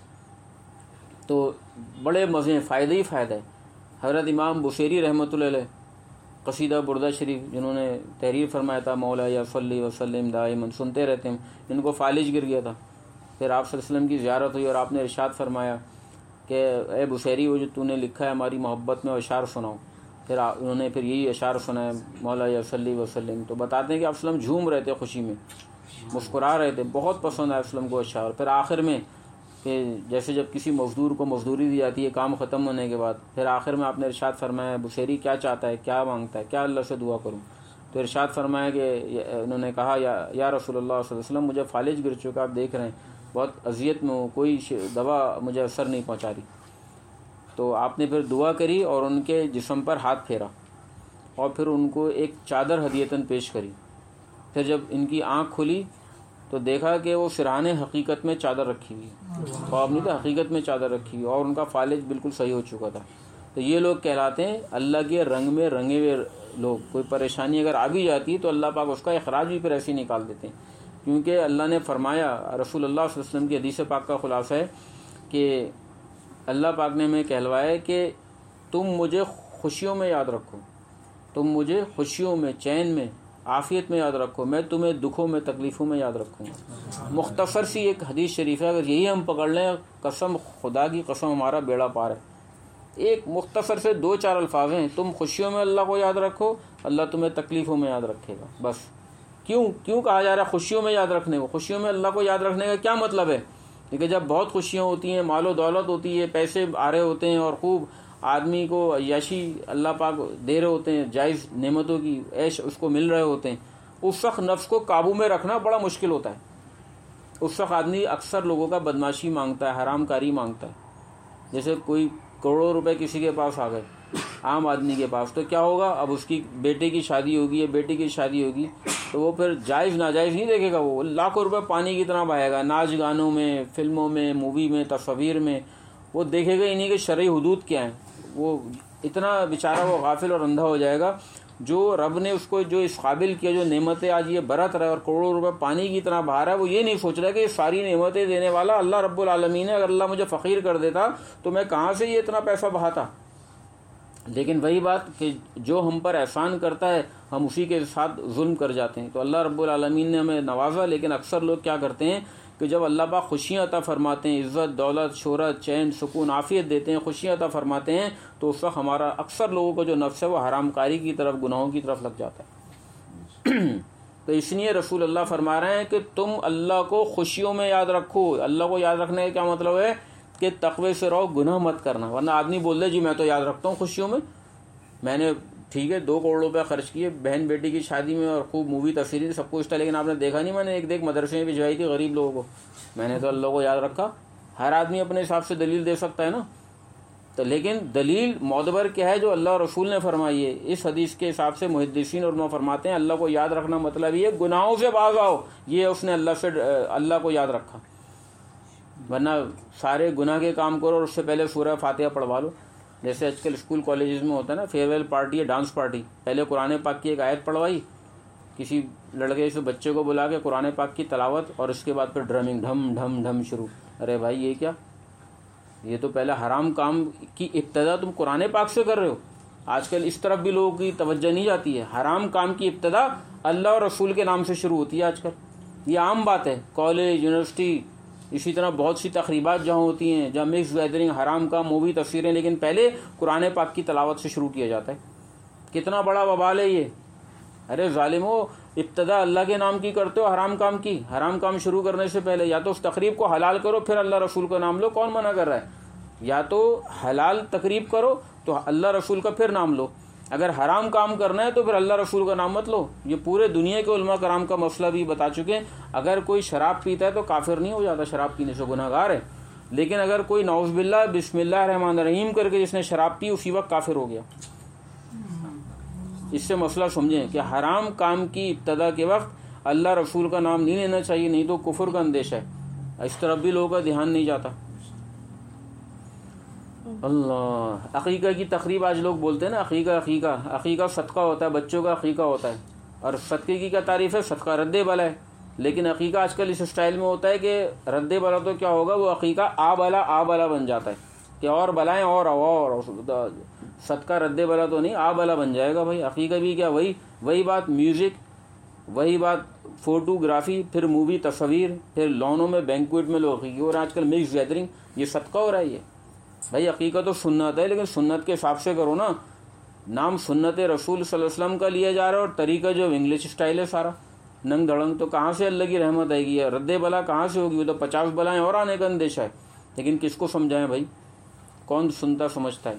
تو بڑے مزے ہیں، فائدہ ہی فائدہ ہے. حضرت امام بصیری رحمۃ اللہ علیہ قصیدہ بردہ شریف جنہوں نے تحریر فرمایا تھا، مولا یا صلی وسلم دائما، سنتے رہتے ہیں، ان کو فالج گر گیا تھا. پھر آپ صلی اللہ علیہ وسلم کی زیارت ہوئی اور آپ نے ارشاد فرمایا کہ اے بصیری وہ جو تو نے لکھا ہے ہماری محبت میں اشعار سناؤ. پھر انہوں نے پھر یہی اشعار سنائے، مولا یا صلی وسلم. تو بتاتے ہیں کہ آپ صلی اللہ علیہ وسلم جھوم رہے تھے، خوشی میں مسکرا رہے تھے، بہت پسند آئے وسلم کو اشعار. پھر آخر میں کہ جیسے جب کسی مزدور کو مزدوری دی جاتی ہے کام ختم ہونے کے بعد، پھر آخر میں آپ نے ارشاد فرمایا بصیری کیا چاہتا ہے، کیا مانگتا ہے، کیا اللہ سے دعا کروں؟ تو ارشاد فرمایا کہ انہوں نے کہا یا یا رسول اللہ صلی اللہ علیہ وسلم مجھے فالج گر چکا، آپ دیکھ رہے ہیں بہت اذیت میں ہوں، کوئی دوا مجھے اثر نہیں پہنچا رہی. تو آپ نے پھر دعا کری اور ان کے جسم پر ہاتھ پھیرا اور پھر ان کو ایک چادر ہدیتاً پیش کری. پھر جب ان کی آنکھ کھلی تو دیکھا کہ وہ سرحان حقیقت میں چادر رکھی ہوئی، خواب نہیں تھا، حقیقت میں چادر رکھی ہوئی، اور ان کا فالج بالکل صحیح ہو چکا تھا. تو یہ لوگ کہلاتے ہیں اللہ کے رنگ میں رنگے ہوئے لوگ. کوئی پریشانی اگر آ بھی جاتی ہے تو اللہ پاک اس کا اخراج بھی پھر ایسے ہی نکال دیتے ہیں، کیونکہ اللہ نے فرمایا، رسول اللہ صلی اللہ علیہ وسلم کی حدیث پاک کا خلاصہ ہے کہ اللہ پاک نے ہمیں کہلوایا کہ تم مجھے خوشیوں میں یاد رکھو، تم مجھے خوشیوں میں، چین میں، عافیت میں یاد رکھو، میں تمہیں دکھوں میں، تکلیفوں میں یاد رکھوں گا. مختصر سی ایک حدیث شریف ہے، اگر یہی ہم پکڑ لیں، قسم خدا کی قسم ہمارا بیڑا پار ہے. ایک مختصر سے دو چار الفاظ ہیں، تم خوشیوں میں اللہ کو یاد رکھو، اللہ تمہیں تکلیفوں میں یاد رکھے گا. بس کیوں کیوں کہا جا رہا ہے خوشیوں میں یاد رکھنے کو؟ خوشیوں میں اللہ کو یاد رکھنے کا کیا مطلب ہے؟ کیونکہ جب بہت خوشیاں ہوتی ہیں، مال و دولت ہوتی ہے، پیسے آ رہے ہوتے ہیں اور خوب آدمی کو عیاشی اللہ پاک دے رہے ہوتے ہیں، جائز نعمتوں کی عیش اس کو مل رہے ہوتے ہیں، اس وقت نفس کو قابو میں رکھنا بڑا مشکل ہوتا ہے۔ اس وقت آدمی اکثر لوگوں کا بدماشی مانگتا ہے، حرام کاری مانگتا ہے۔ جیسے کوئی کروڑوں روپے کسی کے پاس آ گئے عام آدمی کے پاس، تو کیا ہوگا؟ اب اس کی بیٹے کی شادی ہوگی یا بیٹی کی شادی ہوگی تو وہ پھر جائز ناجائز نہیں دیکھے گا، وہ لاکھوں روپے پانی کی طرح بہائے گا، ناچ گانوں میں، فلموں میں، مووی میں، تصویر میں، وہ دیکھے گا انہیں کہ شرعی حدود کیا ہیں۔ وہ اتنا بیچارہ وہ غافل اور اندھا ہو جائے گا، جو رب نے اس کو جو اس قابل کیا، جو نعمتیں آج یہ برت رہا ہے اور کروڑوں روپے پانی کی طرح بہا رہا ہے، وہ یہ نہیں سوچ رہا کہ یہ ساری نعمتیں دینے والا اللہ رب العالمین ہے، اگر اللہ مجھے فقیر کر دیتا تو میں کہاں سے یہ اتنا پیسہ بہاتا۔ لیکن وہی بات کہ جو ہم پر احسان کرتا ہے ہم اسی کے ساتھ ظلم کر جاتے ہیں۔ تو اللہ رب العالمین نے ہمیں نوازا، لیکن اکثر لوگ کیا کرتے ہیں کہ جب اللہ پاک خوشیاں عطا فرماتے ہیں، عزت، دولت، شہرت، چین، سکون، عافیت دیتے ہیں، خوشیاں عطا فرماتے ہیں، تو اس وقت ہمارا اکثر لوگوں کا جو نفس ہے وہ حرام کاری کی طرف، گناہوں کی طرف لگ جاتا ہے۔ تو اس لیے رسول اللہ فرما رہے ہیں کہ تم اللہ کو خوشیوں میں یاد رکھو۔ اللہ کو یاد رکھنے کا کیا مطلب ہے؟ کہ تقوی سے رہو، گناہ مت کرنا۔ ورنہ آدمی بول دے جی میں تو یاد رکھتا ہوں خوشیوں میں، میں نے ٹھیک ہے دو کروڑ روپے خرچ کیے بہن بیٹی کی شادی میں اور خوب مووی تصویریں سب کچھ تھا، لیکن آپ نے دیکھا نہیں میں نے ایک دیکھ مدرسے میں بھجوائی تھی غریب لوگوں کو، میں نے تو اللہ کو یاد رکھا۔ ہر آدمی اپنے حساب سے دلیل دے سکتا ہے نا، تو لیکن دلیل معتبر کیا ہے؟ جو اللہ اور رسول نے فرمائی ہے۔ اس حدیث کے حساب سے محدثین علماء فرماتے ہیں اللہ کو یاد رکھنا مطلب یہ گناہوں سے باز آؤ، یہ اس نے اللہ سے اللہ کو یاد رکھا۔ ورنہ سارے گناہ کے کام کرو اور اس سے پہلے سورہ فاتحہ پڑھوا لو، جیسے آج کل اسکول کالجز میں ہوتا ہے نا فیئر ویل پارٹی یا ڈانس پارٹی، پہلے قرآن پاک کی ایک آیت پڑھوائی کسی لڑکے سے بچے کو بلا کے قرآن پاک کی تلاوت، اور اس کے بعد پھر ڈرمنگ ڈھم ڈھم ڈھم شروع۔ ارے بھائی یہ کیا؟ یہ تو پہلے حرام کام کی ابتدا تم قرآن پاک سے کر رہے ہو۔ آج کل اس طرف بھی لوگوں کی توجہ نہیں جاتی ہے، حرام کام کی ابتدا اللہ اور رسول کے نام سے شروع ہوتی ہے آج کل، یہ عام بات ہے۔ کالج، یونیورسٹی، اسی طرح بہت سی تقریبات جہاں ہوتی ہیں جہاں مکس گیدرنگ، حرام کا، مووی، تصویریں، لیکن پہلے قرآن پاک کی تلاوت سے شروع کیا جاتا ہے۔ کتنا بڑا وبال ہے یہ! ارے ظالمو، ابتدا اللہ کے نام کی کرتے ہو حرام کام کی، حرام کام شروع کرنے سے پہلے یا تو اس تقریب کو حلال کرو پھر اللہ رسول کا نام لو، کون منع کر رہا ہے؟ یا تو حلال تقریب کرو تو اللہ رسول کا پھر نام لو، اگر حرام کام کرنا ہے تو پھر اللہ رسول کا نام مت لو۔ یہ پورے دنیا کے علماء کرام کا مسئلہ بھی بتا چکے ہیں۔ اگر کوئی شراب پیتا ہے تو کافر نہیں ہو جاتا، شراب پینے سے گناہ گار ہے، لیکن اگر کوئی نعوذ باللہ بسم اللہ الرحمن الرحیم کر کے جس نے شراب پی اسی وقت کافر ہو گیا۔ اس سے مسئلہ سمجھیں کہ حرام کام کی ابتدا کے وقت اللہ رسول کا نام نہیں لینا چاہیے، نہیں تو کفر کا اندیشہ ہے۔ اس طرف بھی لوگوں کا دھیان نہیں جاتا۔ اللہ، عقیقہ کی تقریب آج لوگ بولتے ہیں نا، عقیقہ عقیقہ عقیقہ صدقہ ہوتا ہے، بچوں کا عقیقہ ہوتا ہے، اور صدقے کی کیا تعریف ہے؟ صدقہ رد بلا ہے۔ لیکن عقیقہ آج کل اس اسٹائل میں ہوتا ہے کہ رد بلا تو کیا ہوگا، وہ عقیقہ آ بلا آ بلا بن جاتا ہے کہ اور بلائیں اور اور صدقہ رد بلا تو نہیں، آ بلا بن جائے گا۔ بھائی عقیقہ بھی کیا، وہی وہی بات میوزک، وہی بات فوٹوگرافی، پھر مووی تصویر، پھر لونوں میں بینکویٹ میں لوگ عقیقے، اور آج کل مکس گیدرنگ، یہ صدقہ ہو رہا ہے۔ یہ بھائی عقیقہ تو سنت ہے، لیکن سنت کے حساب سے کرو نا۔ نام سنت رسول صلی اللہ علیہ وسلم کا لیا جا رہا ہے اور طریقہ جو انگلش اسٹائل ہے سارا ننگ دھڑنگ، تو کہاں سے اللہ کی رحمت آئے گی؟ رد بلا کہاں سے ہوگی؟ وہ تو پچاس بلائیں اور آنے کا اندیشہ ہے۔ لیکن کس کو سمجھائیں بھائی؟ کون سنتا سمجھتا ہے؟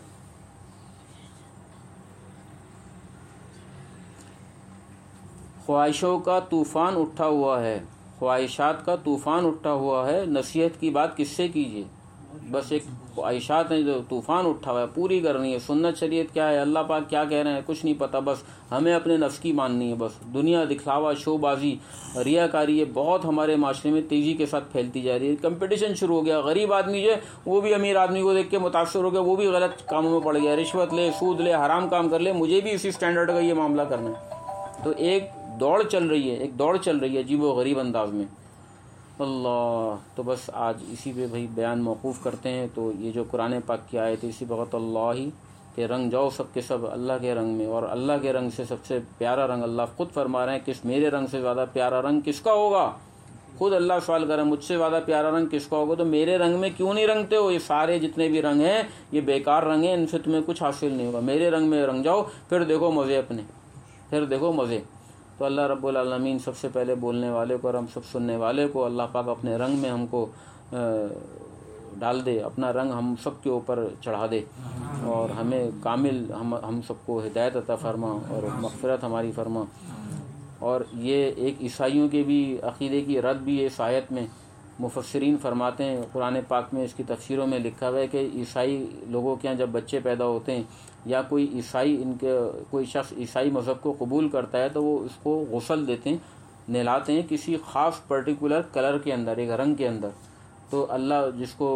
خواہشوں کا طوفان اٹھا ہوا ہے، خواہشات کا طوفان اٹھا ہوا ہے، نصیحت کی بات کس سے کیجیے؟ بس ایک خواہشات ہیں جو طوفان اٹھا ہوا ہے، پوری کرنی ہے۔ سنت شریعت کیا ہے، اللہ پاک کیا کہہ رہے ہیں، کچھ نہیں پتا، بس ہمیں اپنے نفس کی ماننی ہے۔ بس دنیا دکھلاوا، شو بازی، ریاکاری یہ بہت ہمارے معاشرے میں تیزی کے ساتھ پھیلتی جا رہی ہے۔ کمپٹیشن شروع ہو گیا، غریب آدمی جو ہے وہ بھی امیر آدمی کو دیکھ کے متاثر ہو گیا، وہ بھی غلط کاموں میں پڑ گیا، رشوت لے، سود لے، حرام کام کر لے، مجھے بھی اسی اسٹینڈرڈ کا یہ معاملہ کرنا ہے۔ تو ایک دوڑ چل رہی ہے، ایک دوڑ چل رہی ہے عجیب و غریب انداز میں۔ اللہ، تو بس آج اسی پہ بھائی بیان موقوف کرتے ہیں۔ تو یہ جو قرآن پاک کی آیت ہے، اسی بغت اللہ ہی کہ رنگ جاؤ سب کے سب اللہ کے رنگ میں، اور اللہ کے رنگ سے سب سے پیارا رنگ اللہ خود فرما رہے ہیں کہ میرے رنگ سے زیادہ پیارا رنگ کس کا ہوگا؟ خود اللہ سوال کر رہے ہیں مجھ سے زیادہ پیارا رنگ کس کا ہوگا؟ تو میرے رنگ میں کیوں نہیں رنگتے ہو؟ یہ سارے جتنے بھی رنگ ہیں یہ بیکار رنگ ہیں، ان سے تمہیں کچھ حاصل نہیں ہوگا۔ میرے رنگ میں رنگ جاؤ، پھر دیکھو مزے اپنے، پھر دیکھو مزے۔ تو اللہ رب العالمین سب سے پہلے بولنے والے کو اور ہم سب سننے والے کو اللہ پاک اپنے رنگ میں ہم کو ڈال دے، اپنا رنگ ہم سب کے اوپر چڑھا دے، اور ہمیں کامل ہم ہم سب کو ہدایت عطا فرما اور مغفرت ہماری فرما۔ اور یہ ایک عیسائیوں کے بھی عقیدے کی رد بھی اس آیت میں مفسرین فرماتے ہیں، قرآن پاک میں اس کی تفسیروں میں لکھا ہوا ہے کہ عیسائی لوگوں کے یہاں جب بچے پیدا ہوتے ہیں یا کوئی عیسائی ان کے کوئی شخص عیسائی مذہب کو قبول کرتا ہے تو وہ اس کو غسل دیتے ہیں، نہلاتے ہیں کسی خاص پرٹیکولر کلر کے اندر، ایک رنگ کے اندر۔ تو اللہ جس کو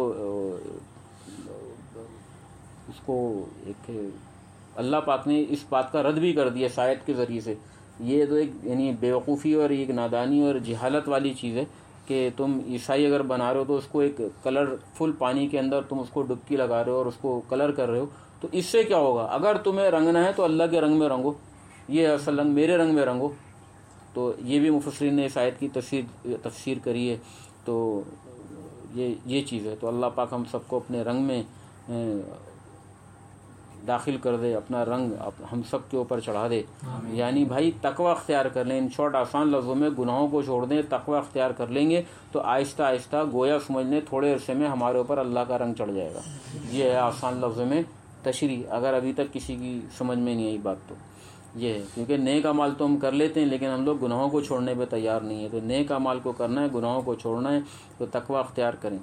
اس کو ایک اللہ پاک نے اس بات کا رد بھی کر دیا شاید کے ذریعے سے۔ یہ تو ایک یعنی بیوقوفی اور ایک نادانی اور جہالت والی چیز ہے کہ تم عیسائی اگر بنا رہے ہو تو اس کو ایک کلر فل پانی کے اندر تم اس کو ڈبکی لگا رہے ہو اور اس کو کلر کر رہے ہو، تو اس سے کیا ہوگا؟ اگر تمہیں رنگنا ہے تو اللہ کے رنگ میں رنگو، یہ اصل رنگ میرے رنگ میں رنگو۔ تو یہ بھی مفسرین نے اس آیت کی تفسیر تفسیر کری ہے۔ تو یہ یہ چیز ہے۔ تو اللہ پاک ہم سب کو اپنے رنگ میں داخل کر دے، اپنا رنگ ہم سب کے اوپر چڑھا دے۔ یعنی بھائی تقوی اختیار کر لیں، ان شارٹ آسان لفظوں میں گناہوں کو چھوڑ دیں، تقوی اختیار کر لیں گے تو آہستہ آہستہ گویا سمجھ لیں تھوڑے عرصے میں ہمارے اوپر اللہ کا رنگ چڑھ جائے گا۔ یہ ہے آسان لفظوں میں تشریح، اگر ابھی تک کسی کی سمجھ میں نہیں آئی بات تو یہ ہے، کیونکہ نیک اعمال تو ہم کر لیتے ہیں لیکن ہم لوگ گناہوں کو چھوڑنے پہ تیار نہیں ہے۔ تو نیک اعمال کو کرنا ہے، گناہوں کو چھوڑنا ہے، تو تقوی اختیار کریں۔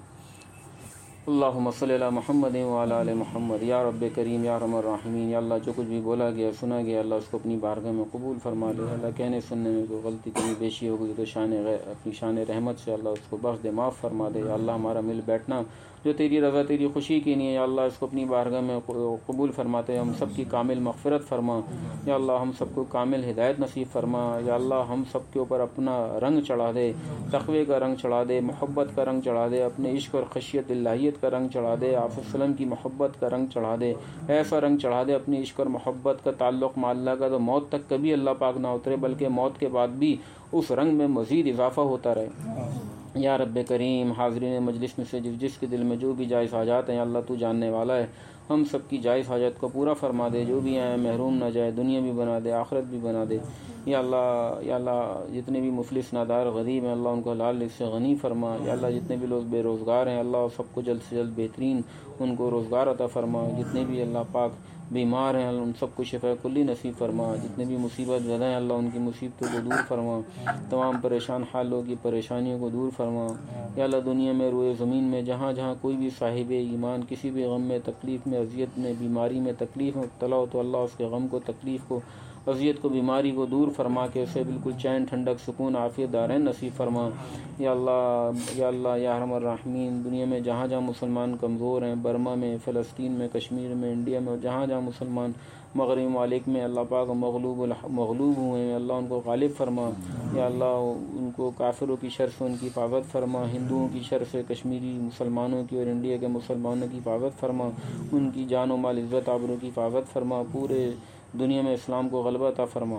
اللہم صلی علی محمد وعلی آل محمد۔ یا رب کریم یا ارحم الراحمین، یا اللہ جو کچھ بھی بولا گیا سنا گیا اللہ اس کو اپنی بارگاہ میں قبول فرما لے۔ اللہ کہنے سننے میں کوئی غلطی کمی بیشی ہو گئی تو شان اپنی شان رحمت سے اللہ اس کو بخش دے، معاف فرما دے۔ یا اللہ ہمارا مل بیٹھنا جو تیری رضا تیری خوشی کی نہیں ہے، یا اللہ اس کو اپنی بارگاہ میں قبول فرماتے، ہم سب کی کامل مغفرت فرما۔ یا اللہ ہم سب کو کامل ہدایت نصیب فرما۔ یا اللہ ہم سب کے اوپر اپنا رنگ چڑھا دے، تقوی کا رنگ چڑھا دے، محبت کا رنگ چڑھا دے، اپنے عشق اور خشیت اللہیت کا رنگ چڑھا دے، آپ وسلم کی محبت کا رنگ چڑھا دے، ایسا رنگ چڑھا دے اپنی عشق اور محبت کا تعلق مع اللہ کا تو موت تک کبھی اللہ پاک نہ اترے، بلکہ موت کے بعد بھی اس رنگ میں مزید اضافہ ہوتا رہے۔ یا رب کریم حاضرین مجلس میں سے جس جس کے دل میں جو بھی جائز حاجات ہیں اللہ تو جاننے والا ہے، ہم سب کی جائز حاجت کو پورا فرما دے، جو بھی آئیں محروم نہ جائے، دنیا بھی بنا دے آخرت بھی بنا دے۔ یا اللہ یا اللہ جتنے بھی مفلس نادار غریب ہیں اللہ ان کو حلال رزق سے غنی فرما۔ یا اللہ جتنے بھی لوگ بے روزگار ہیں اللہ سب کو جلد سے جلد بہترین ان کو روزگار عطا فرما۔ جتنے بھی اللہ پاک بیمار ہیں ان سب کو شفا کلی نصیب فرما۔ جتنے بھی مصیبت زدہ ہیں اللہ ان کی مصیبتوں کو دور فرما، تمام پریشان حالوں کی پریشانیوں کو دور فرما۔ یا اللہ دنیا میں روئے زمین میں جہاں جہاں کوئی بھی صاحب ایمان کسی بھی غم میں تکلیف میں اذیت میں بیماری میں تکلیف میں مبتلا ہو تو اللہ اس کے غم کو تکلیف کو اذیت کو بیماری کو دور فرما کے اسے بالکل چین ٹھنڈک سکون عافیت دارین نصیب فرما۔ یا اللہ یا اللہ یا ارحم الراحمین دنیا میں جہاں جہاں مسلمان کمزور ہیں، برما میں، فلسطین میں، کشمیر میں، انڈیا میں، جہاں جہاں مسلمان مغربی ممالک میں اللہ پاک مغلوب مغلوب ہوئے ہیں اللہ ان کو غالب فرما۔ یا اللہ ان کو کافروں کی شر سے ان کی حفاظت فرما، ہندوؤں کی شر سے کشمیری مسلمانوں کی اور انڈیا کے مسلمانوں کی حفاظت فرما، ان کی جان و مال عزت آبرو کی حفاظت فرما، پورے دنیا میں اسلام کو غلبہ عطا فرما۔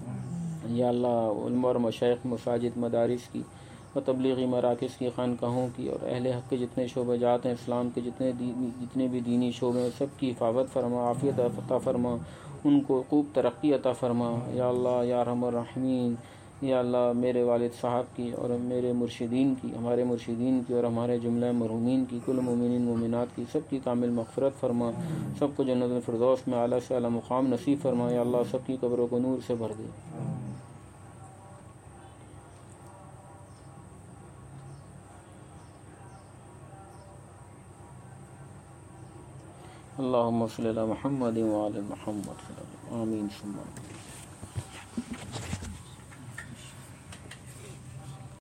یا اللہ علماء اور مشائخ مساجد مدارس کی و تبلیغی مراکز کی خانقاہوں کی اور اہل حق کے جتنے شعبہ جات ہیں اسلام کے جتنے دینی جتنے بھی دینی شعبے ہیں سب کی حفاظت فرما، عافیت عطا فرما، ان کو خوب ترقی عطا فرما۔ یا اللہ یا ارحم الراحمین یا اللہ میرے والد صاحب کی اور میرے مرشدین کی ہمارے مرشدین کی اور ہمارے جملہ مرحومین کی کل مومنین مومنات کی سب کی کامل مغفرت فرما، سب کو جنت الفردوس میں اعلیٰ سے اعلیٰ مقام نصیب فرما۔ یا اللہ سب کی قبروں کو نور سے بھر دے۔ اللہم صلی علی محمد وعلی محمد آمین ثم آمین۔